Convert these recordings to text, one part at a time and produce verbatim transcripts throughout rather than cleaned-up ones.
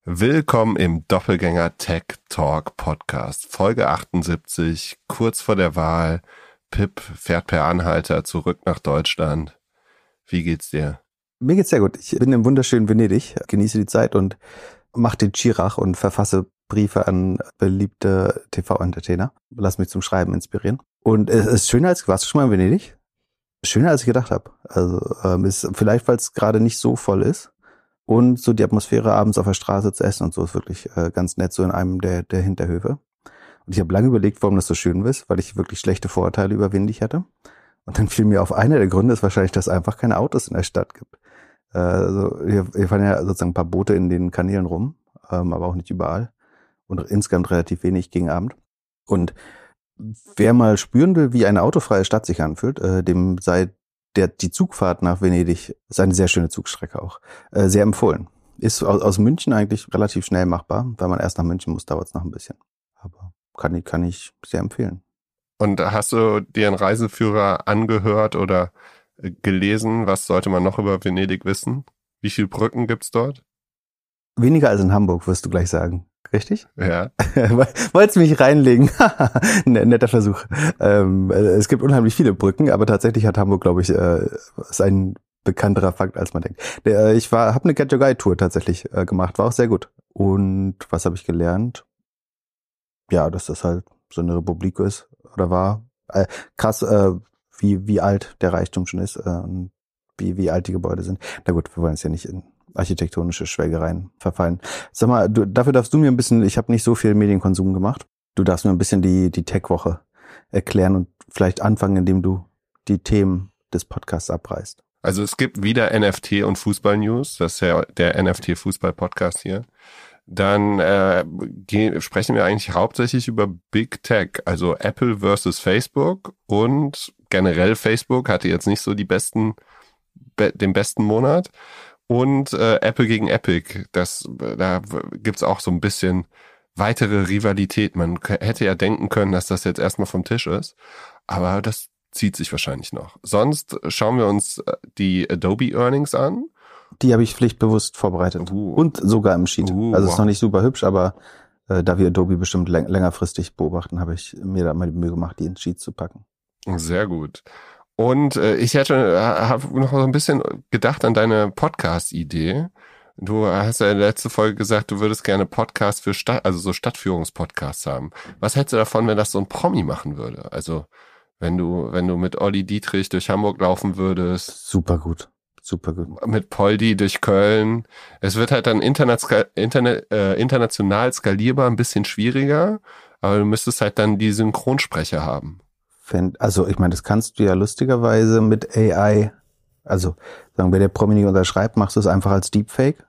Willkommen im Doppelgänger Tech Talk Podcast, Folge achtundsiebzig, kurz vor der Wahl. Pip fährt per Anhalter zurück nach Deutschland. Wie geht's dir? Mir geht's sehr gut. Ich bin im wunderschönen Venedig, genieße die Zeit und mache den Chirach und verfasse Briefe an beliebte T V-Entertainer. Lass mich zum Schreiben inspirieren. Und es ist schöner als, warst du schon mal in Venedig? Schöner als ich gedacht habe. Also ähm, ist vielleicht, weil es gerade nicht so voll ist. Und so die Atmosphäre abends auf der Straße zu essen und so ist wirklich äh, ganz nett, so in einem der, der Hinterhöfe. Und ich habe lange überlegt, warum das so schön ist, weil ich wirklich schlechte Vorurteile über Venedig hatte. Und dann fiel mir auf, einer der Gründe ist wahrscheinlich, dass es einfach keine Autos in der Stadt gibt. Äh, also hier, hier fahren ja sozusagen ein paar Boote in den Kanälen rum, ähm, aber auch nicht überall. Und insgesamt relativ wenig gegen Abend. Und wer mal spüren will, wie eine autofreie Stadt sich anfühlt, äh, dem sei der die Zugfahrt nach Venedig, ist eine sehr schöne Zugstrecke auch, äh, sehr empfohlen. Ist aus, aus München eigentlich relativ schnell machbar, weil man erst nach München muss, dauert es noch ein bisschen. Aber kann ich, kann ich sehr empfehlen. Und hast du dir einen Reiseführer angehört oder gelesen? Was sollte man noch über Venedig wissen? Wie viele Brücken gibt's dort? Weniger als in Hamburg, wirst du gleich sagen. Richtig? Ja. Wolltest du mich reinlegen? Netter Versuch. Ähm, es gibt unheimlich viele Brücken, aber tatsächlich hat Hamburg, glaube ich, äh, ist ein bekannterer Fakt, als man denkt. Der, ich war, habe eine Get Your Guide Tour tatsächlich äh, gemacht, war auch sehr gut. Und was habe ich gelernt? Ja, dass das halt so eine Republik ist oder war. Äh, krass, äh, wie wie alt der Reichtum schon ist äh, und wie wie alt die Gebäude sind. Na gut, wir wollen es ja nicht in architektonische Schwelgereien verfallen. Sag mal, du, dafür darfst du mir ein bisschen, ich habe nicht so viel Medienkonsum gemacht, du darfst mir ein bisschen die die Tech-Woche erklären und vielleicht anfangen, indem du die Themen des Podcasts abreißt. Also es gibt wieder N F T und Fußball-News, das ist ja der N F T-Fußball-Podcast hier. Dann äh, gehen, sprechen wir eigentlich hauptsächlich über Big Tech, also Apple versus Facebook, und generell Facebook hatte jetzt nicht so die besten, be, den besten Monat. Und äh, Apple gegen Epic, das, da gibt's auch so ein bisschen weitere Rivalität. Man k- hätte ja denken können, dass das jetzt erstmal vom Tisch ist, aber das zieht sich wahrscheinlich noch. Sonst schauen wir uns die Adobe Earnings an. Die habe ich pflichtbewusst vorbereitet Uh. und sogar im Sheet. Uh, also es wow. ist noch nicht super hübsch, aber äh, da wir Adobe bestimmt läng- längerfristig beobachten, habe ich mir da mal die Mühe gemacht, die ins Sheet zu packen. Sehr gut. Und äh, ich hätte, äh, habe noch so ein bisschen gedacht an deine Podcast-Idee. Du hast ja in der letzten Folge gesagt, du würdest gerne Podcasts für Stadt, also so Stadtführungspodcasts haben. Was hältst du davon, wenn das so ein Promi machen würde? Also wenn du, wenn du mit Olli Dietrich durch Hamburg laufen würdest. Super gut, super gut. Mit Poldi durch Köln. Es wird halt dann interna- interna- äh, international skalierbar, ein bisschen schwieriger, aber du müsstest halt dann die Synchronsprecher haben. Also ich meine, das kannst du ja lustigerweise mit A I, also sagen wir, der Promi nicht unterschreibt, machst du es einfach als Deepfake.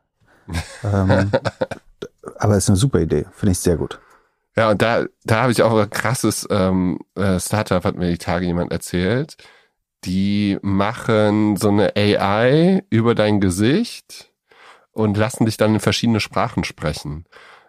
ähm, aber es ist eine super Idee, finde ich sehr gut. Ja, und da da habe ich auch ein krasses ähm, äh, Startup, hat mir die Tage jemand erzählt. Die machen so eine A I über dein Gesicht und lassen dich dann in verschiedene Sprachen sprechen.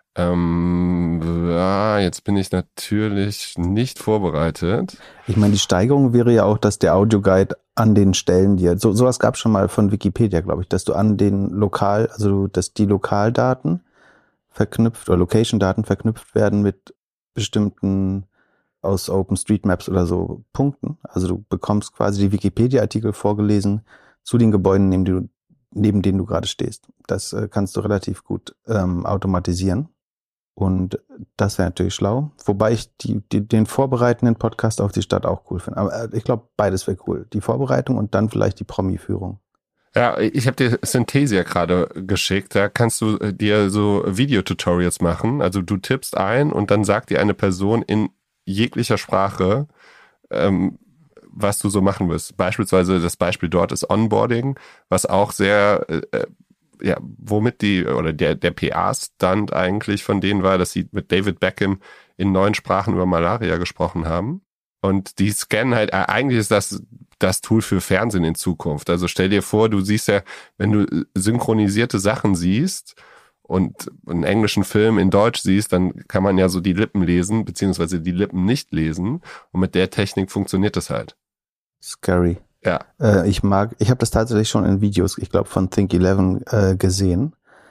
Ähm, ja, jetzt bin ich natürlich nicht vorbereitet. Ich meine, die Steigerung wäre ja auch, dass der Audioguide an den Stellen dir, so sowas gab es schon mal von Wikipedia, glaube ich, dass du an den Lokal, also dass die Lokaldaten verknüpft oder Location-Daten verknüpft werden mit bestimmten aus OpenStreetMaps oder so Punkten. Also du bekommst quasi die Wikipedia-Artikel vorgelesen zu den Gebäuden, neben, die du, neben denen du gerade stehst. Das äh, kannst du relativ gut ähm, automatisieren. Und das wäre natürlich schlau. Wobei ich die, die, den vorbereitenden Podcast auf die Stadt auch cool finde. Aber äh, ich glaube, beides wäre cool. Die Vorbereitung und dann vielleicht die Promi-Führung. Ja, ich habe dir Synthesia gerade geschickt. Da kannst du dir so Videotutorials machen. Also du tippst ein und dann sagt dir eine Person in jeglicher Sprache, ähm, was du so machen wirst. Beispielsweise das Beispiel dort ist Onboarding, was auch sehr, äh, ja, womit die, oder der, der P R-Stunt eigentlich von denen war, dass sie mit David Beckham in neun Sprachen über Malaria gesprochen haben. Und die scannen halt, eigentlich ist das das Tool für Fernsehen in Zukunft. Also stell dir vor, du siehst ja, wenn du synchronisierte Sachen siehst und einen englischen Film in Deutsch siehst, dann kann man ja so die Lippen lesen, beziehungsweise die Lippen nicht lesen. Und mit der Technik funktioniert das halt. Scary. Ja. Äh, ich mag, ich habe das tatsächlich schon in Videos, ich glaube von Think eleven äh, gesehen.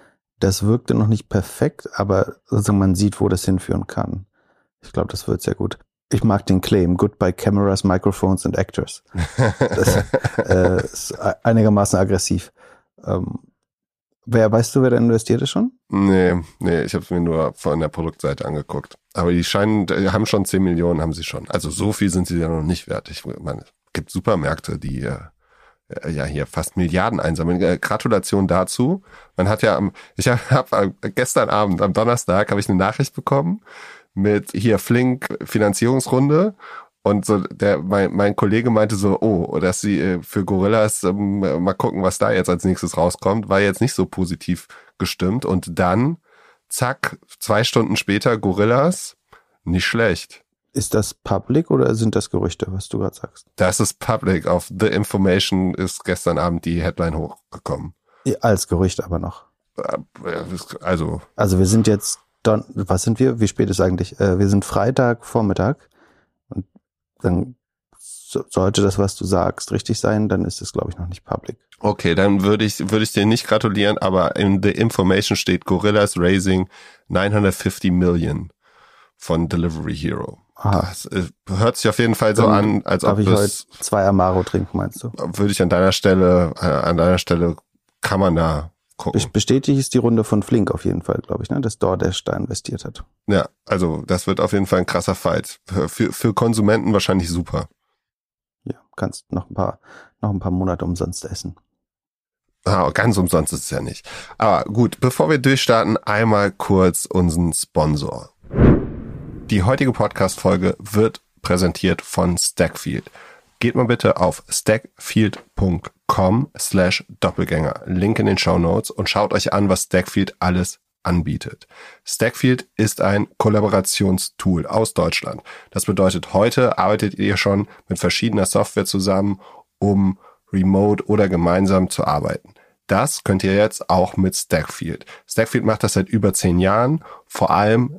Das wirkte noch nicht perfekt, aber sozusagen man sieht, wo das hinführen kann. Ich glaube, das wird sehr gut. Ich mag den Claim, Goodbye Cameras, Microphones and Actors. Das äh, ist einigermaßen aggressiv. Ähm, wer, weißt du, wer da investiert ist schon? Nee, nee, ich habe es mir nur von der Produktseite angeguckt. Aber die scheinen, die haben schon zehn Millionen, haben sie schon. Also so viel sind sie ja noch nicht wert. Ich meine, es gibt Supermärkte, die äh, ja hier fast Milliarden einsammeln. Äh, Gratulation dazu. Man hat ja am, ich habe hab, gestern Abend, am Donnerstag, habe ich eine Nachricht bekommen mit hier Flink Finanzierungsrunde. Und so der mein, mein Kollege meinte so, oh, dass sie äh, für Gorillas ähm, mal gucken, was da jetzt als nächstes rauskommt, war jetzt nicht so positiv gestimmt. Und dann, zack, zwei Stunden später Gorillas, nicht schlecht. Ist das public oder sind das Gerüchte, was du gerade sagst? Das ist public. Auf The Information ist gestern Abend die Headline hochgekommen. Ja, als Gerücht aber noch. Also. Also wir sind jetzt, Don- was sind wir? Wie spät ist eigentlich? Äh, wir sind Freitag Vormittag. Und dann so, sollte das, was du sagst, richtig sein, dann ist es, glaube ich, noch nicht public. Okay, dann würde ich, würde ich dir nicht gratulieren, aber in The Information steht Gorillas raising neunhundertfünfzig Millionen von Delivery Hero. Aha. Das äh, hört sich auf jeden Fall so Dann an, als darf ob ich das, heute zwei Amaro trinken, meinst du? würde ich an deiner Stelle, äh, an deiner Stelle kann man da gucken. Bestätigt ist die Runde von Flink auf jeden Fall, glaube ich, ne, dass DoorDash da investiert hat. Ja, also das wird auf jeden Fall ein krasser Fight. Für, für Konsumenten wahrscheinlich super. Ja, kannst noch ein paar, noch ein paar Monate umsonst essen. Ah, ganz umsonst ist es ja nicht. Aber gut, bevor wir durchstarten, einmal kurz unseren Sponsor. Die heutige Podcast-Folge wird präsentiert von Stackfield. Geht mal bitte auf stackfield.com slash Doppelgänger. Link in den Shownotes und schaut euch an, was Stackfield alles anbietet. Stackfield ist ein Kollaborationstool aus Deutschland. Das bedeutet, heute arbeitet ihr schon mit verschiedener Software zusammen, um remote oder gemeinsam zu arbeiten. Das könnt ihr jetzt auch mit Stackfield. Stackfield macht das seit über zehn Jahren, vor allem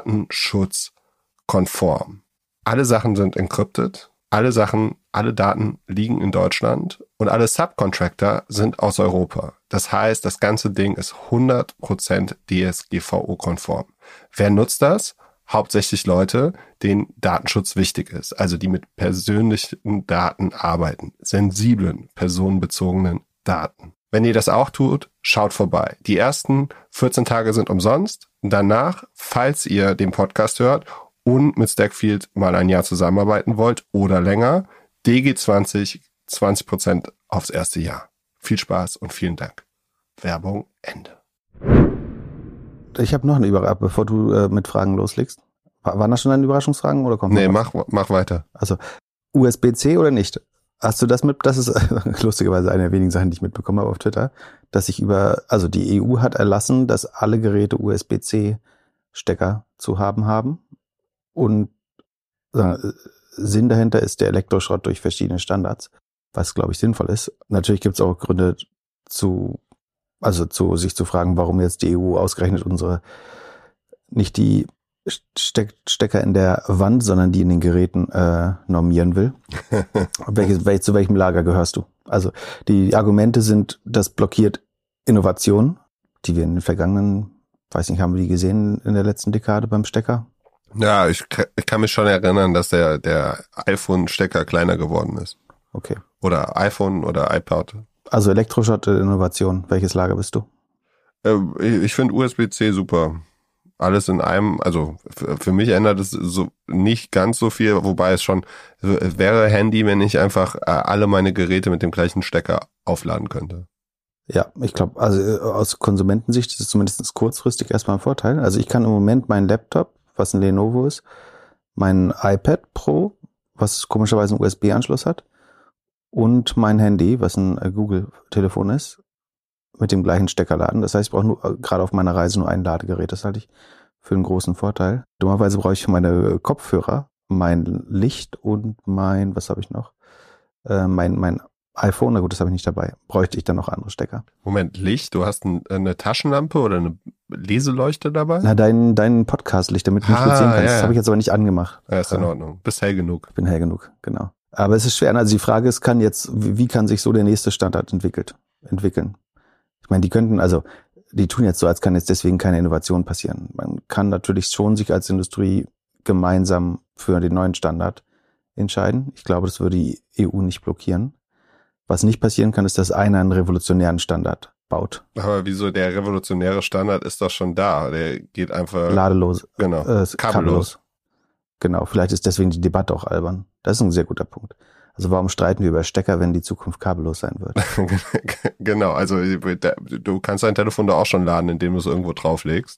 datenschutzkonform. Alle Sachen sind encrypted, alle Sachen, alle Daten liegen in Deutschland und alle Subcontractor sind aus Europa. Das heißt, das ganze Ding ist hundert Prozent D S G V O-konform. Wer nutzt das? Hauptsächlich Leute, denen Datenschutz wichtig ist, also die mit persönlichen Daten arbeiten, sensiblen, personenbezogenen Daten. Wenn ihr das auch tut, schaut vorbei. Die ersten vierzehn Tage sind umsonst. Danach, falls ihr den Podcast hört und mit Stackfield mal ein Jahr zusammenarbeiten wollt oder länger, D G zwanzig, zwanzig Prozent aufs erste Jahr. Viel Spaß und vielen Dank. Werbung Ende. Ich habe noch eine Überraschung, bevor du äh, mit Fragen loslegst. War, waren das schon deine Überraschungsfragen oder kommt Nee, noch was? mach, mach weiter. Also U S B C oder nicht? Hast du das mit, das ist lustigerweise eine der wenigen Sachen, die ich mitbekommen habe auf Twitter, dass ich über, also die E U hat erlassen, dass alle Geräte U S B C Stecker zu haben haben und äh, Sinn dahinter ist der Elektroschrott durch verschiedene Standards, was glaube ich sinnvoll ist. Natürlich gibt es auch Gründe zu, also zu sich zu fragen, warum jetzt die E U ausgerechnet unsere, nicht die Steck, Stecker in der Wand, sondern die in den Geräten äh, normieren will. Welches, welch, zu welchem Lager gehörst du? Also die Argumente sind, das blockiert Innovation, die wir in den vergangenen, weiß nicht, haben wir die gesehen in der letzten Dekade beim Stecker? Ja, ich, ich kann mich schon erinnern, dass der, der iPhone-Stecker kleiner geworden ist. Okay. Oder iPhone oder iPad. Also Elektroschrott oder Innovation, welches Lager bist du? Äh, ich ich finde U S B C super. Alles in einem, also für, für mich ändert es so nicht ganz so viel, wobei es schon wäre Handy, wenn ich einfach alle meine Geräte mit dem gleichen Stecker aufladen könnte. Ja, ich glaube, also aus Konsumentensicht ist es zumindest kurzfristig erstmal ein Vorteil. Also ich kann im Moment meinen Laptop, was ein Lenovo ist, mein iPad Pro, was komischerweise einen U S B-Anschluss hat, und mein Handy, was ein Google-Telefon ist, mit dem gleichen Stecker laden. Das heißt, ich brauche nur gerade auf meiner Reise nur ein Ladegerät. Das halte ich für einen großen Vorteil. Dummerweise brauche ich meine Kopfhörer, mein Licht und mein, was habe ich noch? Äh, mein mein iPhone, na gut, das habe ich nicht dabei. Bräuchte ich dann noch andere Stecker. Moment, Licht? Du hast ein, eine Taschenlampe oder eine Leseleuchte dabei? Na, dein, dein Podcast-Licht, damit du mich ah, gut sehen kannst. Ja, ja. Das habe ich jetzt aber nicht angemacht. Ja, ist in Ordnung. Bist hell genug. Ich bin hell genug, genau. Aber es ist schwer. Also die Frage ist, kann jetzt, wie kann sich so der nächste Standard entwickelt, entwickeln? Ich meine, die könnten, also die tun jetzt so, als kann jetzt deswegen keine Innovation passieren. Man kann natürlich schon sich als Industrie gemeinsam für den neuen Standard entscheiden. Ich glaube, das würde die E U nicht blockieren. Was nicht passieren kann, ist, dass einer einen revolutionären Standard baut. Aber wieso, der revolutionäre Standard ist doch schon da. Der geht einfach... Ladelos. Genau, äh, kabellos. kabellos. Genau, vielleicht ist deswegen die Debatte auch albern. Das ist ein sehr guter Punkt. Also warum streiten wir über Stecker, wenn die Zukunft kabellos sein wird? Genau, also du kannst dein Telefon da auch schon laden, indem du es irgendwo drauflegst.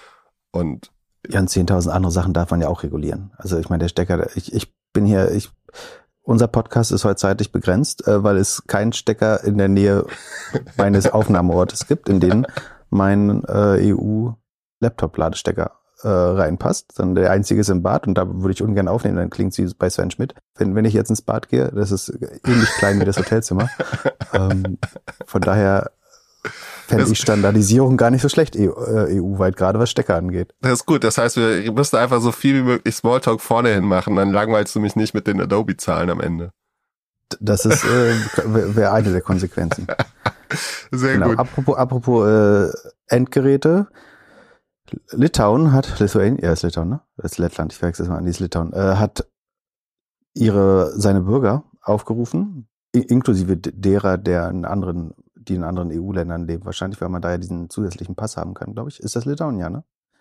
Und ja, und zehntausend andere Sachen darf man ja auch regulieren. Also ich meine, der Stecker, ich, ich bin hier, ich, unser Podcast ist heute zeitlich begrenzt, äh, weil es keinen Stecker in der Nähe meines Aufnahmeortes gibt, in den mein äh, E U-Laptop-Ladestecker äh, reinpasst. Dann der einzige ist im Bad und da würde ich ungern aufnehmen, dann klingt es wie bei Sven Schmidt. Wenn, wenn ich jetzt ins Bad gehe, das ist ähnlich klein wie das Hotelzimmer. ähm, von daher fände ich Standardisierung gar nicht so schlecht E U-weit, gerade was Stecker angeht. Das ist gut, das heißt, wir müssen einfach so viel wie möglich Smalltalk vorne hin machen, dann langweilst du mich nicht mit den Adobe-Zahlen am Ende. Das ist äh, wäre eine der Konsequenzen. Sehr genau. gut. Apropos, apropos äh, Endgeräte, Litauen hat, Lithuania, ja, ist Litauen, ne? Das ist Lettland, ich wechsle es mal an, die ist Litauen, äh, hat ihre, seine Bürger aufgerufen, inklusive derer, der in anderen, die in anderen E U-Ländern leben, wahrscheinlich, weil man da ja diesen zusätzlichen Pass haben kann, glaube ich. Ist das Litauen, ja, ne?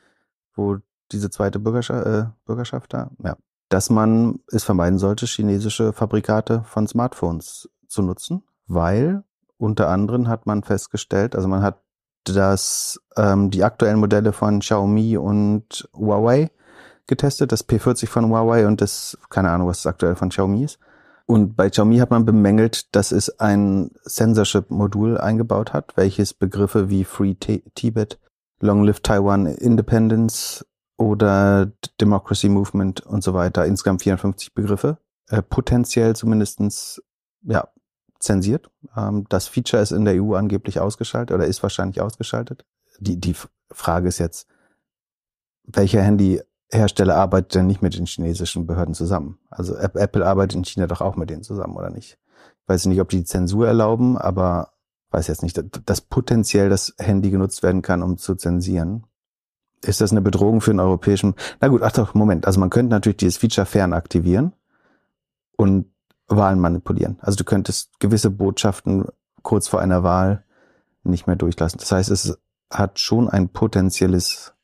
Wo diese zweite Bürgerschaft, äh, Bürgerschaft da, ja. Dass man es vermeiden sollte, chinesische Fabrikate von Smartphones zu nutzen, weil unter anderem hat man festgestellt, also man hat das, ähm, die aktuellen Modelle von Xiaomi und Huawei getestet, das P vierzig von Huawei und das, keine Ahnung, was das aktuell von Xiaomi ist. Und bei Xiaomi hat man bemängelt, dass es ein Censorship-Modul eingebaut hat, welches Begriffe wie Free Tibet, Long Live Taiwan Independence oder Democracy Movement und so weiter, insgesamt vierundfünfzig Begriffe, äh, potenziell zumindestens, ja, zensiert. Ähm, das Feature ist in der E U angeblich ausgeschaltet oder ist wahrscheinlich ausgeschaltet. Die, die Frage ist jetzt, welcher Handyhersteller arbeitet denn nicht mit den chinesischen Behörden zusammen? Also Apple arbeitet in China doch auch mit denen zusammen, oder nicht? Ich weiß nicht, ob die Zensur erlauben, aber weiß jetzt nicht, dass potenziell das Handy genutzt werden kann, um zu zensieren. Ist das eine Bedrohung für den europäischen... Na gut, ach doch, Moment. Also man könnte natürlich dieses Feature fern aktivieren und Wahlen manipulieren. Also du könntest gewisse Botschaften kurz vor einer Wahl nicht mehr durchlassen. Das heißt, es hat schon ein potenzielles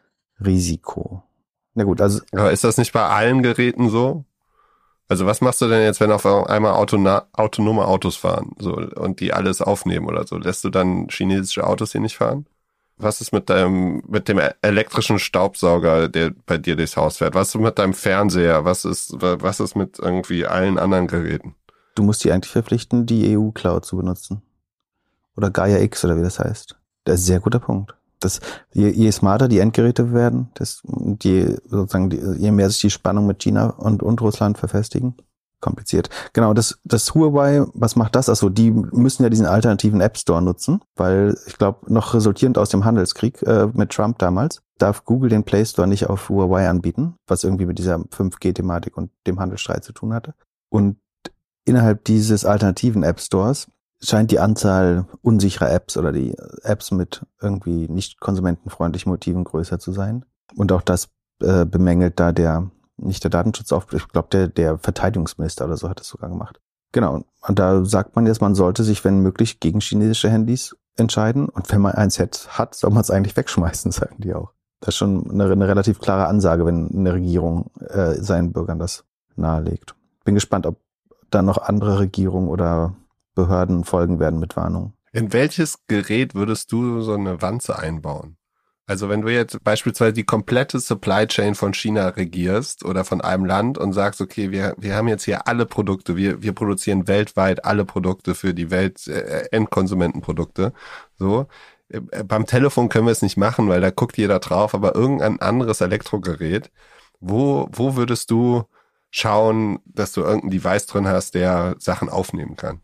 Risiko. Na gut, also... Aber ist das nicht bei allen Geräten so? Also was machst du denn jetzt, wenn auf einmal autona- autonome Autos fahren so und die alles aufnehmen oder so? Lässt du dann chinesische Autos hier nicht fahren? Was ist mit deinem, mit dem elektrischen Staubsauger, der bei dir durchs Haus fährt? Was ist mit deinem Fernseher? Was ist, was ist mit irgendwie allen anderen Geräten? Du musst die eigentlich verpflichten, die E U-Cloud zu benutzen. Oder Gaia X oder wie das heißt. Das ist ein sehr guter Punkt. Das, je, je smarter die Endgeräte werden, das, je, sozusagen, die, je mehr sich die Spannung mit China und, und Russland verfestigen, kompliziert. Genau, das, das Huawei, was macht das? Also die müssen ja diesen alternativen App Store nutzen, weil ich glaube, noch resultierend aus dem Handelskrieg äh, mit Trump damals, darf Google den Play Store nicht auf Huawei anbieten, was irgendwie mit dieser fünf G-Thematik und dem Handelsstreit zu tun hatte. Und innerhalb dieses alternativen App Stores scheint die Anzahl unsicherer Apps oder die Apps mit irgendwie nicht konsumentenfreundlichen Motiven größer zu sein. Und auch das äh, bemängelt da der nicht der Datenschutzauftraggeber, ich glaube, der, der Verteidigungsminister oder so hat das sogar gemacht. Genau. Und da sagt man jetzt, man sollte sich, wenn möglich, gegen chinesische Handys entscheiden. Und wenn man eins hat, soll man es eigentlich wegschmeißen, sagen die auch. Das ist schon eine, eine relativ klare Ansage, wenn eine Regierung äh, seinen Bürgern das nahelegt. Bin gespannt, ob da noch andere Regierungen oder Behörden folgen werden mit Warnungen. In welches Gerät würdest du so eine Wanze einbauen? Also wenn du jetzt beispielsweise die komplette Supply Chain von China regierst oder von einem Land und sagst, okay, wir wir haben jetzt hier alle Produkte, wir wir produzieren weltweit alle Produkte für die Welt, äh, Endkonsumentenprodukte, so. Äh, beim Telefon können wir es nicht machen, weil da guckt jeder drauf, aber irgendein anderes Elektrogerät, wo wo würdest du schauen, dass du irgendein Device drin hast, der Sachen aufnehmen kann?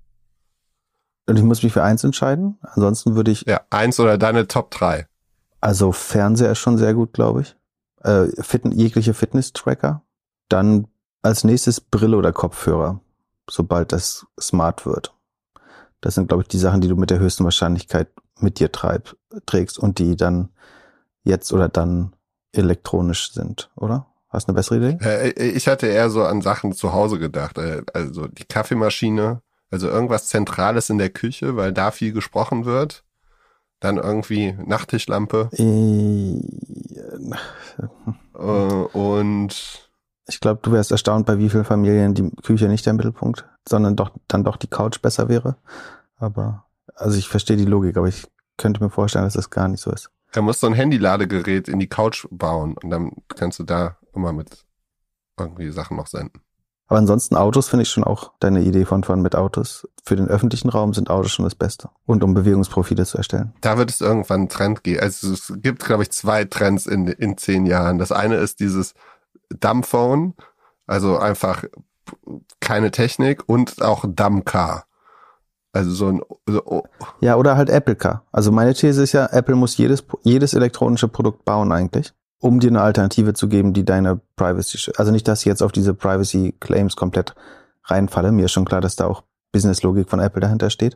Und ich muss mich für eins entscheiden, ansonsten würde ich... Ja, eins oder deine Top drei. Also Fernseher ist schon sehr gut, glaube ich. Äh, Fit- jegliche Fitness-Tracker. Dann als nächstes Brille oder Kopfhörer, sobald das smart wird. Das sind, glaube ich, die Sachen, die du mit der höchsten Wahrscheinlichkeit mit dir treib, trägst und die dann jetzt oder dann elektronisch sind, oder? Hast du eine bessere Idee? Äh, ich hatte eher so an Sachen zu Hause gedacht. Äh, also die Kaffeemaschine, also irgendwas Zentrales in der Küche, weil da viel gesprochen wird. Dann irgendwie Nachttischlampe. Äh, äh, und ich glaube, du wärst erstaunt, bei wie vielen Familien die Küche nicht der Mittelpunkt, sondern doch dann doch die Couch besser wäre. Aber, also ich verstehe die Logik, aber ich könnte mir vorstellen, dass das gar nicht so ist. Er muss so ein Handy-Ladegerät in die Couch bauen und dann kannst du da immer mit irgendwie Sachen noch senden. Aber ansonsten Autos finde ich schon auch deine Idee von von mit Autos. Für den öffentlichen Raum sind Autos schon das Beste. Und um Bewegungsprofile zu erstellen. Da wird es irgendwann einen Trend geben. Also es gibt, glaube ich, zwei Trends in, in zehn Jahren. Das eine ist dieses Dumbphone, also einfach keine Technik und auch Dumbcar. Also so ein... So, oh. Ja, oder halt Apple Car. Also meine These ist ja, Apple muss jedes jedes elektronische Produkt bauen eigentlich, um dir eine Alternative zu geben, die deine Privacy... Also nicht, dass ich jetzt auf diese Privacy-Claims komplett reinfalle. Mir ist schon klar, dass da auch Business-Logik von Apple dahinter steht.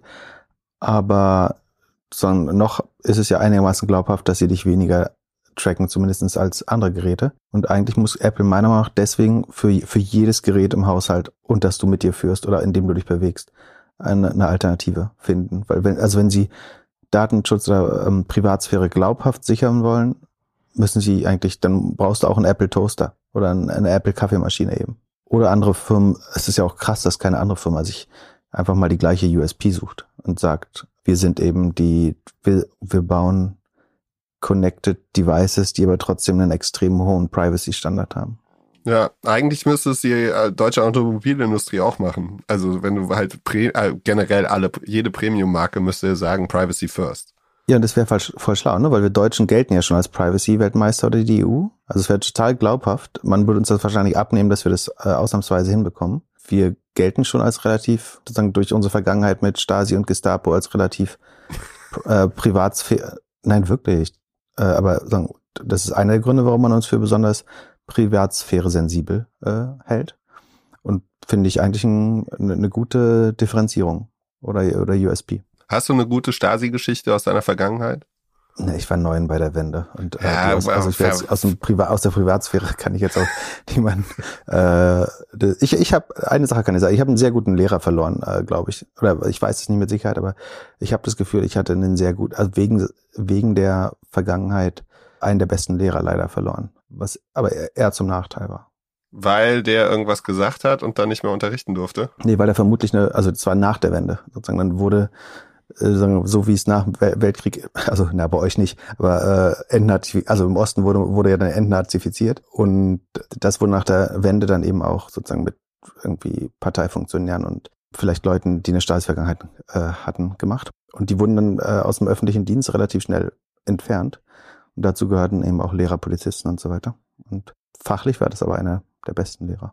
Aber sondern noch ist es ja einigermaßen glaubhaft, dass sie dich weniger tracken, zumindest als andere Geräte. Und eigentlich muss Apple meiner Meinung nach deswegen für, für jedes Gerät im Haushalt und das du mit dir führst oder in dem du dich bewegst, eine, eine Alternative finden. Weil wenn, also wenn sie Datenschutz oder ähm, Privatsphäre glaubhaft sichern wollen, müssen sie eigentlich, dann brauchst du auch einen Apple Toaster oder eine, eine Apple Kaffeemaschine eben. Oder andere Firmen, es ist ja auch krass, dass keine andere Firma sich einfach mal die gleiche U S P sucht und sagt, wir sind eben die, wir, wir bauen Connected Devices, die aber trotzdem einen extrem hohen Privacy-Standard haben. Ja, eigentlich müsste es die äh, deutsche Automobilindustrie auch machen. Also wenn du halt Prä- äh, generell alle, jede Premium-Marke müsste sagen Privacy first. Ja, und das wäre voll, voll schlau, ne? Weil wir Deutschen gelten ja schon als Privacy-Weltmeister oder die E U. Also es wäre total glaubhaft. Man würde uns das wahrscheinlich abnehmen, dass wir das äh, ausnahmsweise hinbekommen. Wir gelten schon als relativ, sozusagen durch unsere Vergangenheit mit Stasi und Gestapo als relativ äh, Privatsphäre. Nein, wirklich. Äh, aber sagen, das ist einer der Gründe, warum man uns für besonders Privatsphäre sensibel äh, hält. Und finde ich eigentlich ein, eine gute Differenzierung oder, oder U S P. Hast du eine gute Stasi-Geschichte aus deiner Vergangenheit? Ne, ich war neun bei der Wende. Und äh, ja, aus, also ich jetzt, aus, dem Priva- aus der Privatsphäre kann ich jetzt auch niemanden... Äh, ich ich habe eine Sache kann ich sagen, ich habe einen sehr guten Lehrer verloren, äh, glaube ich. Oder ich weiß es nicht mit Sicherheit, aber ich habe das Gefühl, ich hatte einen sehr gut, also wegen wegen der Vergangenheit einen der besten Lehrer leider verloren. Was aber eher zum Nachteil war. Weil der irgendwas gesagt hat und dann nicht mehr unterrichten durfte? Nee, weil er vermutlich eine, also das war nach der Wende. Sozusagen dann wurde, äh, so wie es nach dem Weltkrieg, also na bei euch nicht, aber äh, entnazifiziert, also im Osten wurde wurde ja dann entnazifiziert und das wurde nach der Wende dann eben auch sozusagen mit irgendwie Parteifunktionären und vielleicht Leuten, die eine Stasi-Vergangenheit äh, hatten, gemacht. Und die wurden dann äh, aus dem öffentlichen Dienst relativ schnell entfernt. Und dazu gehörten eben auch Lehrer, Polizisten und so weiter. Und fachlich war das aber einer der besten Lehrer.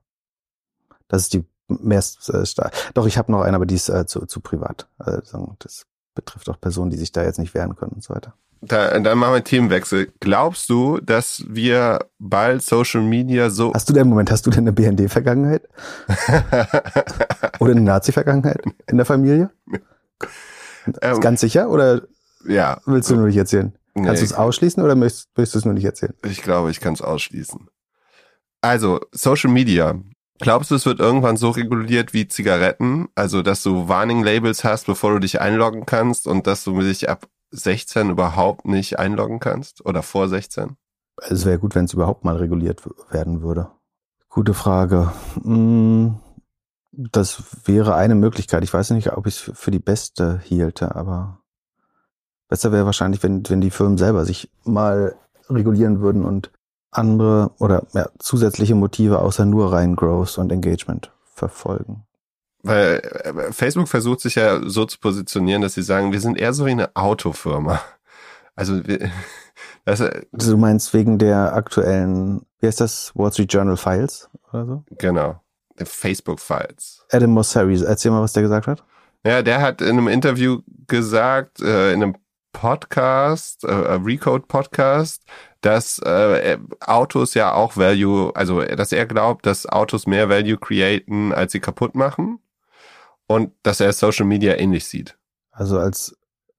Das ist die mehr äh, Doch, ich habe noch einen, aber die ist äh, zu, zu privat. Also das betrifft auch Personen, die sich da jetzt nicht wehren können und so weiter. Da, dann machen wir Themenwechsel. Glaubst du, dass wir bald Social Media so... Hast du denn, Moment, hast du denn eine B N D-Vergangenheit? Oder eine Nazi-Vergangenheit in der Familie? Ähm, Ganz sicher? Oder ja. Willst du nur nicht erzählen? Nee, Kannst du es ausschließen oder möchtest, möchtest du es nur nicht erzählen? Ich glaube, ich kann es ausschließen. Also, Social Media. Glaubst du, es wird irgendwann so reguliert wie Zigaretten? Also, dass du Warning-Labels hast, bevor du dich einloggen kannst und dass du dich ab sechzehn überhaupt nicht einloggen kannst? Oder vor sechzehn? Es wäre gut, wenn es überhaupt mal reguliert werden würde. Gute Frage. Das wäre eine Möglichkeit. Ich weiß nicht, ob ich es für die beste hielte, aber besser wäre wahrscheinlich, wenn, wenn die Firmen selber sich mal regulieren würden und andere oder ja, zusätzliche Motive außer nur rein Growth und Engagement verfolgen. Weil Facebook versucht sich ja so zu positionieren, dass sie sagen, wir sind eher so wie eine Autofirma. Also wir, das, du meinst wegen der aktuellen, wie heißt das, Wall Street Journal Files oder so? Genau, der Facebook Files. Adam Mosseri, erzähl mal, was der gesagt hat. Ja, der hat in einem Interview gesagt, äh, in einem Podcast, äh, Recode-Podcast, dass äh, Autos ja auch Value, also dass er glaubt, dass Autos mehr Value createn, als sie kaputt machen und dass er Social Media ähnlich sieht. Also als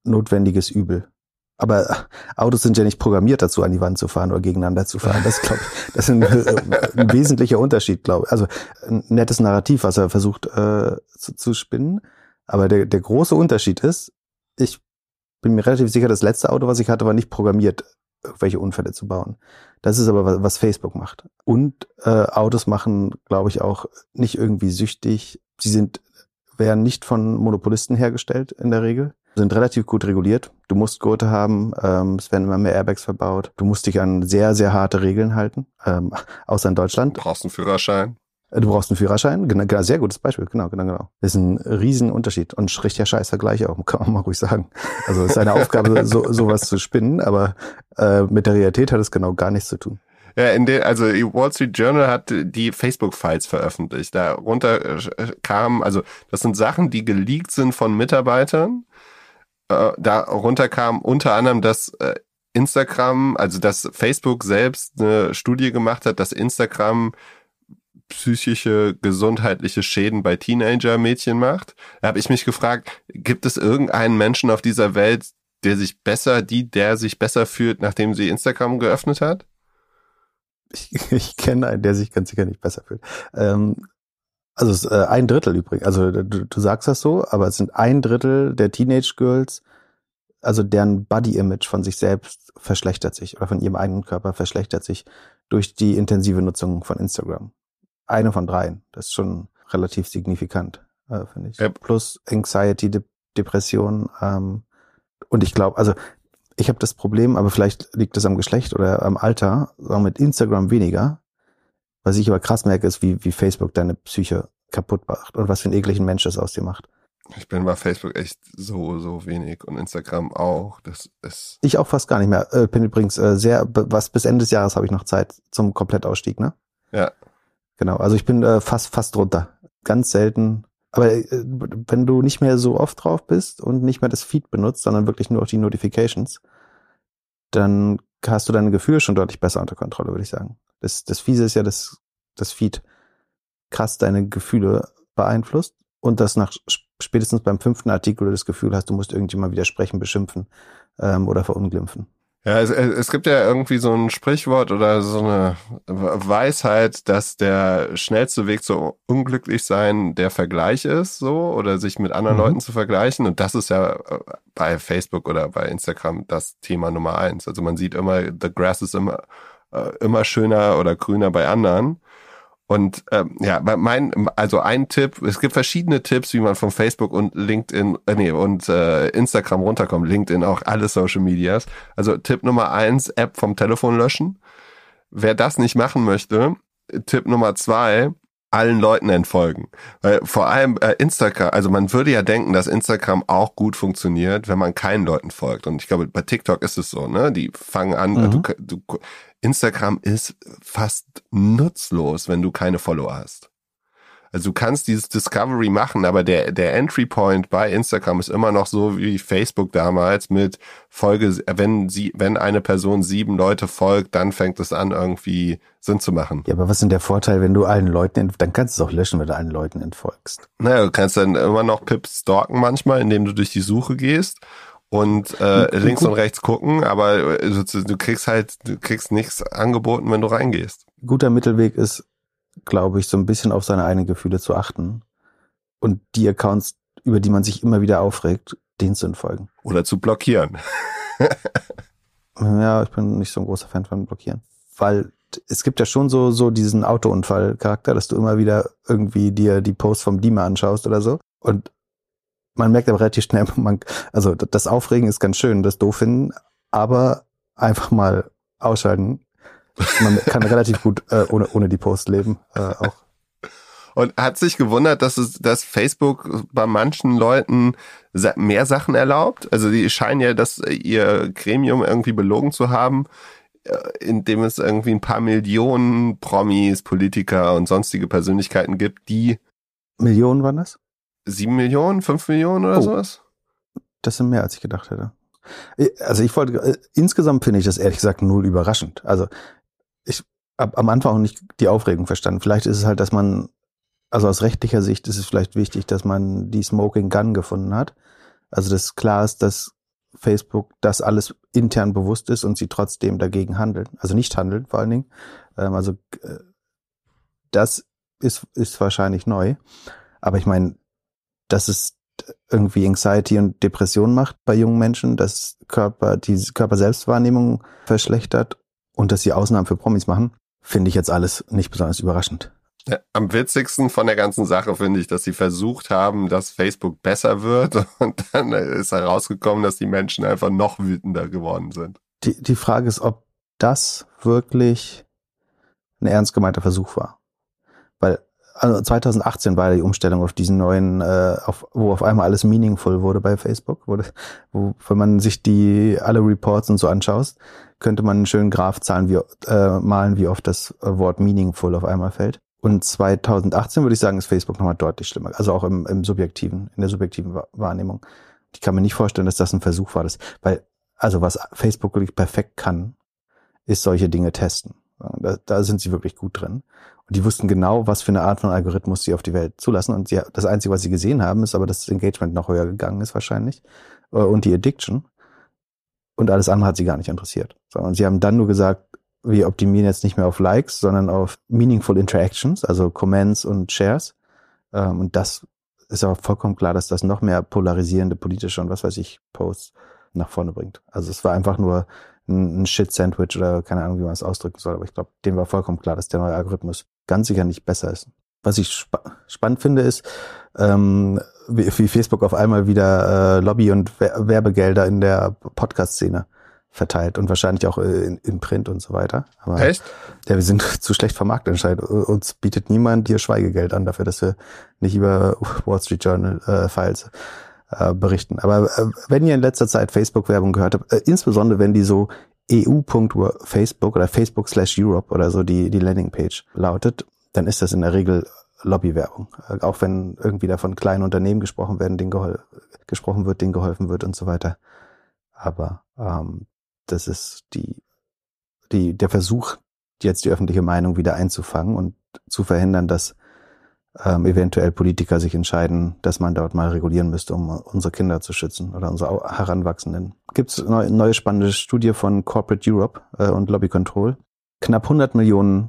notwendiges Übel. Aber Autos sind ja nicht programmiert dazu, an die Wand zu fahren oder gegeneinander zu fahren. Das, glaub ich, das ist ein, ein wesentlicher Unterschied, glaube ich. Also ein nettes Narrativ, was er versucht äh, zu, zu spinnen. Aber der, der große Unterschied ist, ich bin mir relativ sicher, das letzte Auto, was ich hatte, war nicht programmiert, irgendwelche Unfälle zu bauen. Das ist aber, was, was Facebook macht. Und äh, Autos machen, glaube ich, auch nicht irgendwie süchtig. Sie sind werden nicht von Monopolisten hergestellt in der Regel. Sind relativ gut reguliert. Du musst Gurte haben, ähm, es werden immer mehr Airbags verbaut. Du musst dich an sehr, sehr harte Regeln halten, ähm, außer in Deutschland. Du brauchst einen Führerschein. Du brauchst einen Führerschein, genau, genau, sehr gutes Beispiel, genau, genau, genau. Das ist ein Riesenunterschied und ein richtiger Scheißvergleich auch, kann man mal ruhig sagen. Also es ist eine Aufgabe, so sowas zu spinnen, aber äh, mit der Realität hat es genau gar nichts zu tun. Ja, in den, also Wall Street Journal hat die Facebook-Files veröffentlicht. Darunter kamen, also das sind Sachen, die geleakt sind von Mitarbeitern. Äh, darunter kam unter anderem, dass äh, Instagram, also dass Facebook selbst eine Studie gemacht hat, dass Instagram psychische, gesundheitliche Schäden bei Teenager-Mädchen macht. Da habe ich mich gefragt, gibt es irgendeinen Menschen auf dieser Welt, der sich besser, die, der sich besser fühlt, nachdem sie Instagram geöffnet hat? Ich, ich kenne einen, der sich ganz sicher nicht besser fühlt. Ähm, also es ist äh, ein Drittel übrigens. Also du, du sagst das so, aber es sind ein Drittel der Teenage-Girls, also deren Body-Image von sich selbst verschlechtert sich oder von ihrem eigenen Körper verschlechtert sich durch die intensive Nutzung von Instagram. Eine von dreien. Das ist schon relativ signifikant, äh, finde ich. Yep. Plus Anxiety, De- Depression. Ähm, und ich glaube, also ich habe das Problem, aber vielleicht liegt es am Geschlecht oder am Alter, sagen mit Instagram weniger. Was ich aber krass merke, ist, wie, wie Facebook deine Psyche kaputt macht und was für einen ekligen Mensch das aus dir macht. Ich bin bei Facebook echt so, so wenig und Instagram auch. Das ist. Ich auch fast gar nicht mehr. Äh, bin übrigens äh, sehr, was bis Ende des Jahres habe ich noch Zeit zum Komplettausstieg, ne? Ja. Genau, also ich bin äh, fast fast runter. Ganz selten. Aber äh, wenn du nicht mehr so oft drauf bist und nicht mehr das Feed benutzt, sondern wirklich nur auch die Notifications, dann hast du deine Gefühle schon deutlich besser unter Kontrolle, würde ich sagen. Das, das Fiese ist ja, dass das Feed krass deine Gefühle beeinflusst und dass nach spätestens beim fünften Artikel du das Gefühl hast, du musst irgendjemand widersprechen, beschimpfen ähm, oder verunglimpfen. Ja, es, es gibt ja irgendwie so ein Sprichwort oder so eine Weisheit, dass der schnellste Weg zu unglücklich sein der Vergleich ist, so, oder sich mit anderen mhm. Leuten zu vergleichen. Und das ist ja bei Facebook oder bei Instagram das Thema Nummer eins. Also man sieht immer, the grass ist immer, immer schöner oder grüner bei anderen. Und ähm, ja, mein, also ein Tipp, es gibt verschiedene Tipps, wie man von Facebook und LinkedIn, äh, nee, und äh, Instagram runterkommt, LinkedIn auch, alle Social Medias. Also Tipp Nummer eins, App vom Telefon löschen. Wer das nicht machen möchte, Tipp Nummer zwei, allen Leuten entfolgen. Weil vor allem äh, Instagram, also man würde ja denken, dass Instagram auch gut funktioniert, wenn man keinen Leuten folgt. Und ich glaube, bei TikTok ist es so, ne? Die fangen an, mhm. du, du Instagram ist fast nutzlos, wenn du keine Follower hast. Also du kannst dieses Discovery machen, aber der der Entry Point bei Instagram ist immer noch so wie Facebook damals mit Folge, wenn sie, wenn eine Person sieben Leute folgt, dann fängt es an, irgendwie Sinn zu machen. Ja, aber was ist denn der Vorteil, wenn du allen Leuten, ent- dann kannst du es auch löschen, wenn du allen Leuten entfolgst. Naja, du kannst dann immer noch Pip stalken manchmal, indem du durch die Suche gehst und äh, links und rechts gucken, aber du, du kriegst halt, du kriegst nichts angeboten, wenn du reingehst. Guter Mittelweg ist, glaube ich, so ein bisschen auf seine eigenen Gefühle zu achten und die Accounts, über die man sich immer wieder aufregt, denen zu entfolgen. Oder zu blockieren. Ja, ich bin nicht so ein großer Fan von Blockieren. Weil es gibt ja schon so so diesen Autounfall-Charakter, dass du immer wieder irgendwie dir die Posts vom Dima anschaust oder so. Und man merkt aber relativ schnell, man, also das Aufregen ist ganz schön, das doof finden, aber einfach mal ausschalten. Man kann relativ gut äh, ohne ohne die Posts leben, äh, auch. Und hat sich gewundert, dass es, dass Facebook bei manchen Leuten mehr Sachen erlaubt? Also die scheinen ja, dass ihr Gremium irgendwie belogen zu haben, indem es irgendwie ein paar Millionen Promis, Politiker und sonstige Persönlichkeiten gibt, die... Millionen waren das? Sieben Millionen, fünf Millionen oder oh, sowas? Das sind mehr, als ich gedacht hätte. Also ich wollte, insgesamt finde ich das ehrlich gesagt null überraschend. Also ich habe am Anfang auch nicht die Aufregung verstanden. Vielleicht ist es halt, dass man, also aus rechtlicher Sicht ist es vielleicht wichtig, dass man die Smoking Gun gefunden hat. Also dass klar ist, dass Facebook das alles intern bewusst ist und sie trotzdem dagegen handeln. Also nicht handeln vor allen Dingen. Ähm, also äh, das ist, ist wahrscheinlich neu. Aber ich meine, dass es irgendwie Anxiety und Depression macht bei jungen Menschen, dass Körper, die Körperselbstwahrnehmung verschlechtert und dass sie Ausnahmen für Promis machen, finde ich jetzt alles nicht besonders überraschend. Ja, am witzigsten von der ganzen Sache finde ich, dass sie versucht haben, dass Facebook besser wird und dann ist herausgekommen, dass die Menschen einfach noch wütender geworden sind. Die, die Frage ist, ob das wirklich ein ernst gemeinter Versuch war. Weil also zwanzig achtzehn war die Umstellung auf diesen neuen, äh, auf, wo auf einmal alles meaningful wurde bei Facebook. Wo, wo, wenn man sich die alle Reports und so anschaut, könnte man einen schönen Graph zahlen, wie, äh, malen, wie oft das Wort meaningful auf einmal fällt. Und zwanzig achtzehn würde ich sagen, ist Facebook nochmal deutlich schlimmer. Also auch im, im subjektiven, in der subjektiven Wahrnehmung. Ich kann mir nicht vorstellen, dass das ein Versuch war. Das, weil, also was Facebook wirklich perfekt kann, ist solche Dinge testen. Da, da sind sie wirklich gut drin. Und die wussten genau, was für eine Art von Algorithmus sie auf die Welt zulassen. Und sie, das Einzige, was sie gesehen haben, ist aber, dass das Engagement noch höher gegangen ist wahrscheinlich. Und die Addiction. Und alles andere hat sie gar nicht interessiert. Und sie haben dann nur gesagt, wir optimieren jetzt nicht mehr auf Likes, sondern auf Meaningful Interactions, also Comments und Shares. Und das ist aber vollkommen klar, dass das noch mehr polarisierende politische und was weiß ich Posts nach vorne bringt. Also es war einfach nur ein Shit-Sandwich oder keine Ahnung, wie man es ausdrücken soll. Aber ich glaube, dem war vollkommen klar, dass der neue Algorithmus ganz sicher nicht besser ist. Was ich spa- spannend finde, ist, ähm, wie, wie Facebook auf einmal wieder äh, Lobby- und Werbegelder in der Podcast-Szene verteilt und wahrscheinlich auch in, in Print und so weiter. Aber, echt? Ja, wir sind zu schlecht vermarktet anscheinend. Uns bietet niemand hier Schweigegeld an dafür, dass wir nicht über Wall Street Journal äh, Files äh, berichten. Aber äh, wenn ihr in letzter Zeit Facebook-Werbung gehört habt, äh, insbesondere wenn die so E U Punkt Facebook oder Facebook slash Europe oder so die, die Landingpage lautet, dann ist das in der Regel Lobbywerbung. Äh, auch wenn irgendwie da von kleinen Unternehmen gesprochen werden, denen gehol- gesprochen wird, denen geholfen wird und so weiter. Aber ähm, das ist die, die, der Versuch, jetzt die öffentliche Meinung wieder einzufangen und zu verhindern, dass ähm, eventuell Politiker sich entscheiden, dass man dort mal regulieren müsste, um unsere Kinder zu schützen oder unsere Heranwachsenden. Gibt es eine neue spannende Studie von Corporate Europe äh, und Lobby Control. Knapp hundert Millionen